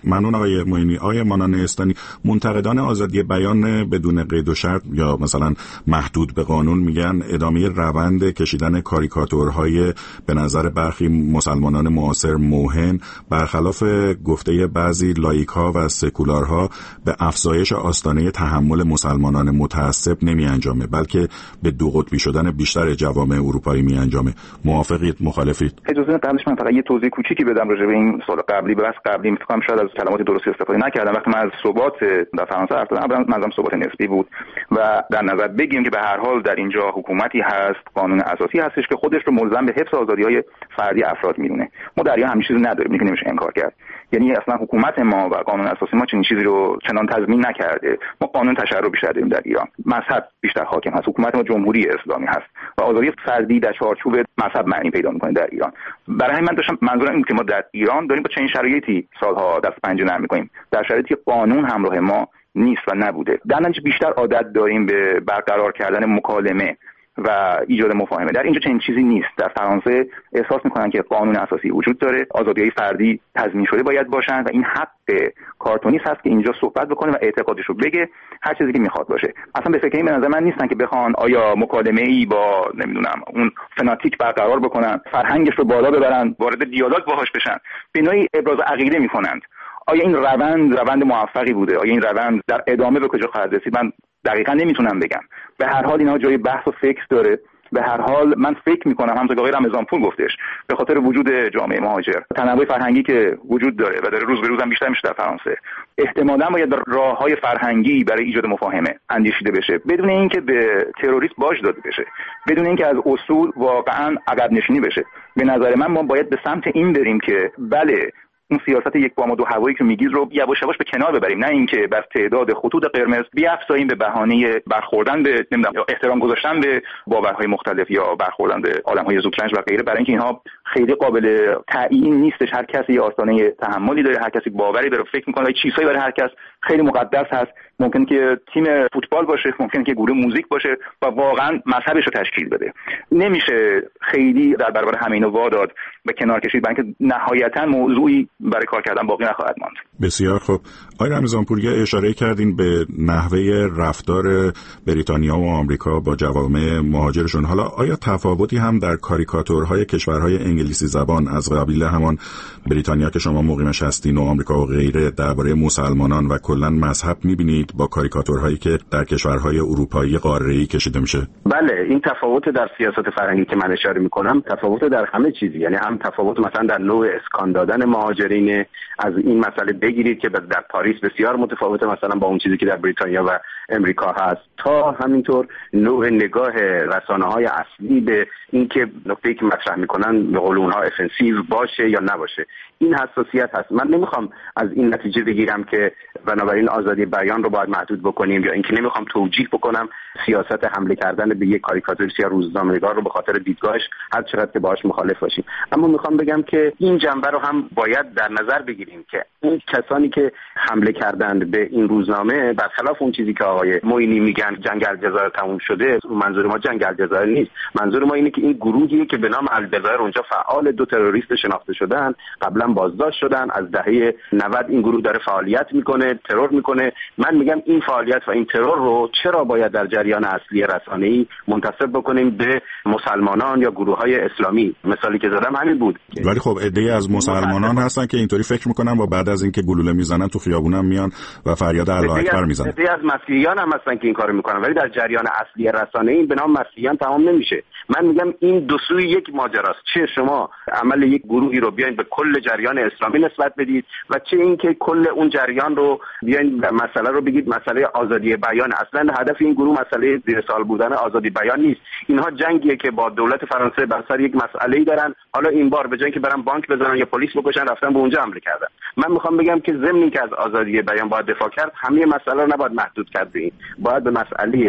ممنون آقای معینی. آقای مانان استانی، منتقدان آزادی بیان بدون قید و شرط یا مثلا محدود به قانون میگن ادامه روند کشیدن کاریکاتورهای به نظر برخی مسلمانان معاصر موهن برخلاف گفته بعضی لایک‌ها و سکولارها به افزایش آستانه تحمل مسلمانان متعصب نمی انجامه، بلکه به دو قطبی شدن بیشتر جوامع اروپایی می انجامه. موافقید؟ مخالفید؟ اجازه قبلش من فقط یه توضیح کوچیکی بدم راجع به این سوال قبلی. بحث قبلی میگم شاید از کلمات درستی استفاده نکردم. وقتی من از ثبات در فرانسه حرف زدم، منظورم ثبات نسبی بود و در نظر بگیریم که به هر حال در اینجا حکومتی هست، قانون اساسی هستش که خودش رو ملزم به حفظ آزادی‌های فردی افراد میدونه. ما در ایران همین چیزی نداریم، نمیشه انکار کرد. یعنی اصلا حکومت ما و قانون اساسی ما چنین چیزی رو چنان تضمین نکرده. ما قانون تشرع بیشتر داریم در ایران، مذهب بیشتر حاکم هست، حکومت ما جمهوری اسلامی هست و آزادی فردی در چارچوب مذهب معنی پیدا می‌کنه در ایران. برای همین من داشتم منظورم این که ما در ایران داریم با چنین شرایطی سالها دست پنجه نرم می‌کنیم، در شرایطی قانون همراه ما نیست و نبوده. در نتیجه بیشتر عادت داریم به برقرار کردن مکالمه و ایجاد مفاهمه. در اینجا چنین چیزی نیست. در فرانسه احساس میکنن که قانون اساسی وجود داره، آزادی‌های فردی تضمین شده باید باشن و این حق کارتونیست هست که اینجا صحبت بکنه و اعتقادش رو بگه، هر چیزی که میخواد باشه. اصلا به فکر این به نظر من نیستن که بخوان آیا مکالمه‌ای با نمیدونم اون فناتیک برقرار بکنن، فرهنگش رو بالا ببرن، وارد دیالوگ باهاش بشن، به نوعی ابراز عقیده میکنند. آیا این روند موفقی بوده؟ آیا این روند در ادامه به کجا خواهد رسید؟ من دقیقاً نمیتونم بگم. به هر حال اینا جای بحث و فکر داره. به هر حال من فکر میکنم همونطور که آقای رمضانپور گفتش، به خاطر وجود جامعه مهاجر، تنوع فرهنگی که وجود داره و داره روز به روز هم بیشتر میشه در فرانسه، احتمالاً باید راههای فرهنگی برای ایجاد مفاهمه اندیشیده بشه، بدون اینکه به تروریسم باج داده بشه، بدون اینکه از اصول واقعاً عقب نشینی بشه. به نظر من ما باید به سمت این بریم که بله، اون سیاست یک بام و دو هوایی که میگید رو یواش یواش به کنار ببریم، نه اینکه بر تعداد خطوط قرمز بیافزاییم به بهانه برخوردن به نمیدونم یا احترام گذاشتن به باورهای مختلف یا برخوردن به عالمهای زودرنج و غیره، برای اینکه اینها خیلی قابل تعیین نیستش. هر کسی یه آستانه تحملی داره، هر کسی باوری داره، فکر میکنه چیزایی برای هر کس خیلی مقدس هست. ممکن که تیم فوتبال باشه، ممکن که گروه موزیک باشه و واقعا مذهبش رو تشکیل بده. نمیشه خیلی در برابر همه اینا واداد و کنار کشید، برای اینکه نهایتا موضوعی برای کار کردن باقی نخواهد ماند. بسیار خوب. آقای رمضانپور اشاره کردین به نحوه رفتار بریتانیا و آمریکا با جوامع مهاجرشون. حالا آیا تفاوتی هم در کاریکاتورهای کشورهای انگلیسی زبان از قبیل همان بریتانیا که شما مقیمش هستین و آمریکا و غیره درباره مسلمانان و کلا مذهب می‌بینید با کاریکاتورهایی که در کشورهای اروپایی قاره‌ای کشیده میشه؟ بله، این تفاوت در سیاست فرهنگی که من اشاره می‌کنم تفاوت در همه چیزی، یعنی هم تفاوت مثلا در نوع اسکان دادن مهاجرین، از این مسئله بگیرید که در پاریس بسیار متفاوته مثلا با اون چیزی که در بریتانیا و امریکا هست، تا همینطور نوع نگاه رسانه‌های اصلی به اینکه نکته‌ای که مطرح می‌کنن به قول اونها افنسیو باشه یا نباشه. این حساسیت هست. من نمیخوام از این نتیجه بگیرم که بنابراین آزادی بیان رو باید محدود بکنیم، یا اینکه نمیخوام توجیه بکنم سیاست حمله کردن به یک کاریکاتوریست یا روزنامه‌نگار رو به خاطر دیدگاهش هر چقدر که باهاش مخالف باشیم. اما میخوام بگم که این جنبه رو هم باید در نظر بگیریم که اون کسانی که حمله کردند به این روزنامه، برخلاف اون چیزی که آقای معینی میگن جنگ الجزایر تموم شده، منظور ما جنگ الجزایر نیست. منظور ما اینه که این گروهی که به نام الجزایر اونجا فعال دو تروریست شناخته شدن، قبلا بازداشت شدن، از دهه 90 این گروه داره فعالیت میکنه، ترور میکنه. من میگم این فعالیت و این ترور رو چرا باید در جریان اصلی رسانه‌ای منتسب بکنیم به مسلمانان یا گروه‌های اسلامی؟ مثالی که زدم همین بود. ولی خب عده‌ای از مسلمانان هستن که اینطوری فکر میکنن و بعد از اینکه گلوله میزنن تو خیابونم میان و فریاد الله اکبر میزنن. عده‌ای از مسیحیان هم هستن که این کارو میکنن، ولی در جریان اصلی رسانه‌ای به نام مسیحیان تمام نمیشه. من میگم این دو سوی یک ماجراست. چه شما عمل یک گروهی رو بیاین به کل جریان اسلامی نسبت بدید و چه اینکه کل اون جریان رو بیاین مسئله رو بگید مسئله آزادی بیان. اصلا هدف این گروه مسئله زیر سوال بودن آزادی بیان نیست. اینها جنگیه که با دولت فرانسه بر سر یک مسئله‌ای دارن. حالا این بار به جای اینکه برن بانک بزنن یا پلیس بکشن، رفتن به اونجا حمله کردن. من میخوام بگم که ضمن اینکه از آزادی بیان باید دفاع کرد، همه مسئله رو نباید محدود کرد به این. باید به مسئله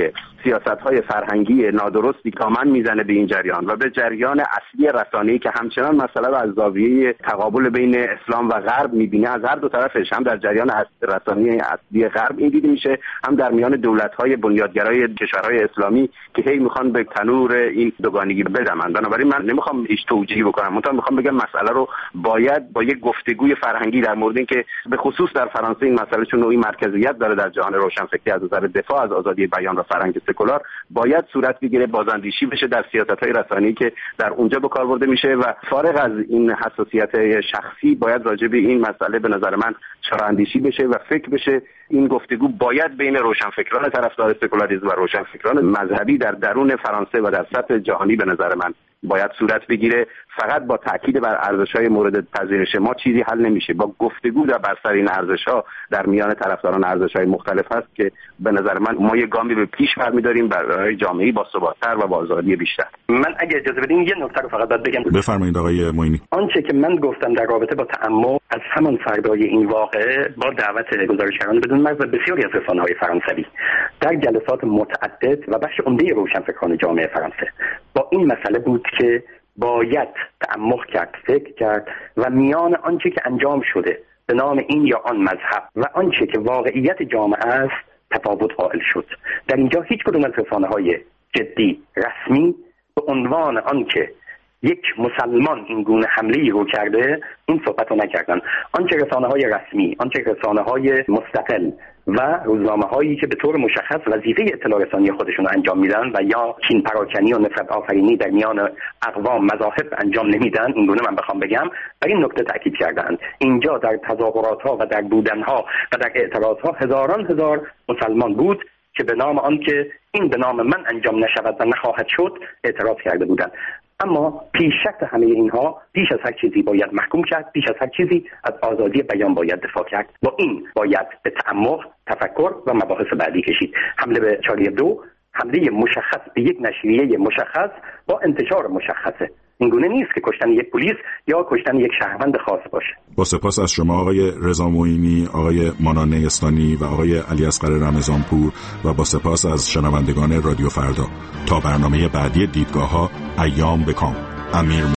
سیاست‌های فرهنگی نادرستی کامن میزنه به این جریان و به جریان اصلی رسانه‌ای که همچنان مسئله رو از زاویه تقابل بین اسلام و غرب می‌بینه. از هر دو طرفش، هم در جریان رسانه‌ای اصلی غرب این دیده میشه، هم در میان دولت‌های بنیادگرای کشورهای اسلامی که هی میخوان به تنور این دوگانگی بدمن. بنابراین من نمیخوام هیچ توجیهی بکنم، منتها میخوام بگم مسئله رو باید با یک گفتگوی فرهنگی در مورد اینکه به خصوص در فرانسه این مسئله چون نوعی مرکزیت داره در جهان روشنفکری از نظر دفاع از آزادی بیان و فرهنگ سکولار، باید صورت بگیره، بازاندیشی بشه در سیاست‌های رسانه‌ای که در اونجا به کار برده میشه و فارغ از این حساسیت شخصی باید راجع به این مسئله به نظر من چاره‌اندیشی بشه و فکر بشه. این گفتگو باید بین روشنفکران طرفدار سکولاریسم و روشنفکران مذهبی در درون فرانسه و در سطح جهانی به نظر من باید صورت بگیره. فقط با تاکید بر ارزش‌های مورد پذیرش ما چیزی حل نمیشه. با گفتگو در بر سر این ارزش‌ها در میان طرفداران ارزش‌های مختلف هست که به نظر من ما یک گامی به پیش برمی‌داریم برای جامعه‌ای با ثبات‌تر و با آزادی بیشتر. من اگه اجازه بدین یه نکته رو فقط بگم. بفرمایید آقای معینی. آنچه که من گفتم در رابطه با تعمق از همان فردای این واقعه با دعوت گزارشگران بدون مرز بسیاری از رسانه‌های فرانسوی در جلسات متعدد و بخش عمده روشنفکران جامعه فرانسه با این مسئله بود که باید تعمق کرد، فکر کرد و میان آنچه که انجام شده به نام این یا آن مذهب و آنچه که واقعیت جامعه است تفاوت قائل شد. در اینجا هیچ کدوم از رسانه‌های جدی رسمی به عنوان آنکه یک مسلمان این گونه حمله‌ای رو کرده این صحبت رو نکردن. آنچه رسانه‌های رسمی، آنچه رسانه‌های مستقل و روزنامه‌هایی که به طور مشخص وظیفه اطلاع رسانی خودشون رو انجام میدن و یا کین پراکنی و نفرت آفرینی در میان اقوام مذاهب انجام نمیدن، این گونه من بخوام بگم، بر این نکته تاکید کردند. اینجا در تظاهرات‌ها و در بودن‌ها و در اعتراض‌ها هزار مسلمان بود که به نام آن که این به نام من انجام نشود و نخواهد شد اعتراض کرده بودند. اما پیش شرط همه اینها پیش از هر چیزی باید محکوم کرد، پیش از هر چیزی از آزادی بیان باید دفاع کرد. با این باید به تعمق، تفکر و مباحث بعدی کشید. حمله به چارلی ابدو حمله مشخص به یک نشریه مشخص با انتشار مشخصه. این گونه نیست که کشتن یک پلیس یا کشتن یک شهروند خاص باشه. با سپاس از شما آقای رضا معینی، آقای مانا نیستانی و آقای علی اصغر رمضانپور و با سپاس از شنوندگان رادیو فردا. تا برنامه بعدی دیدگاه‌ها، ایام بکام. امیر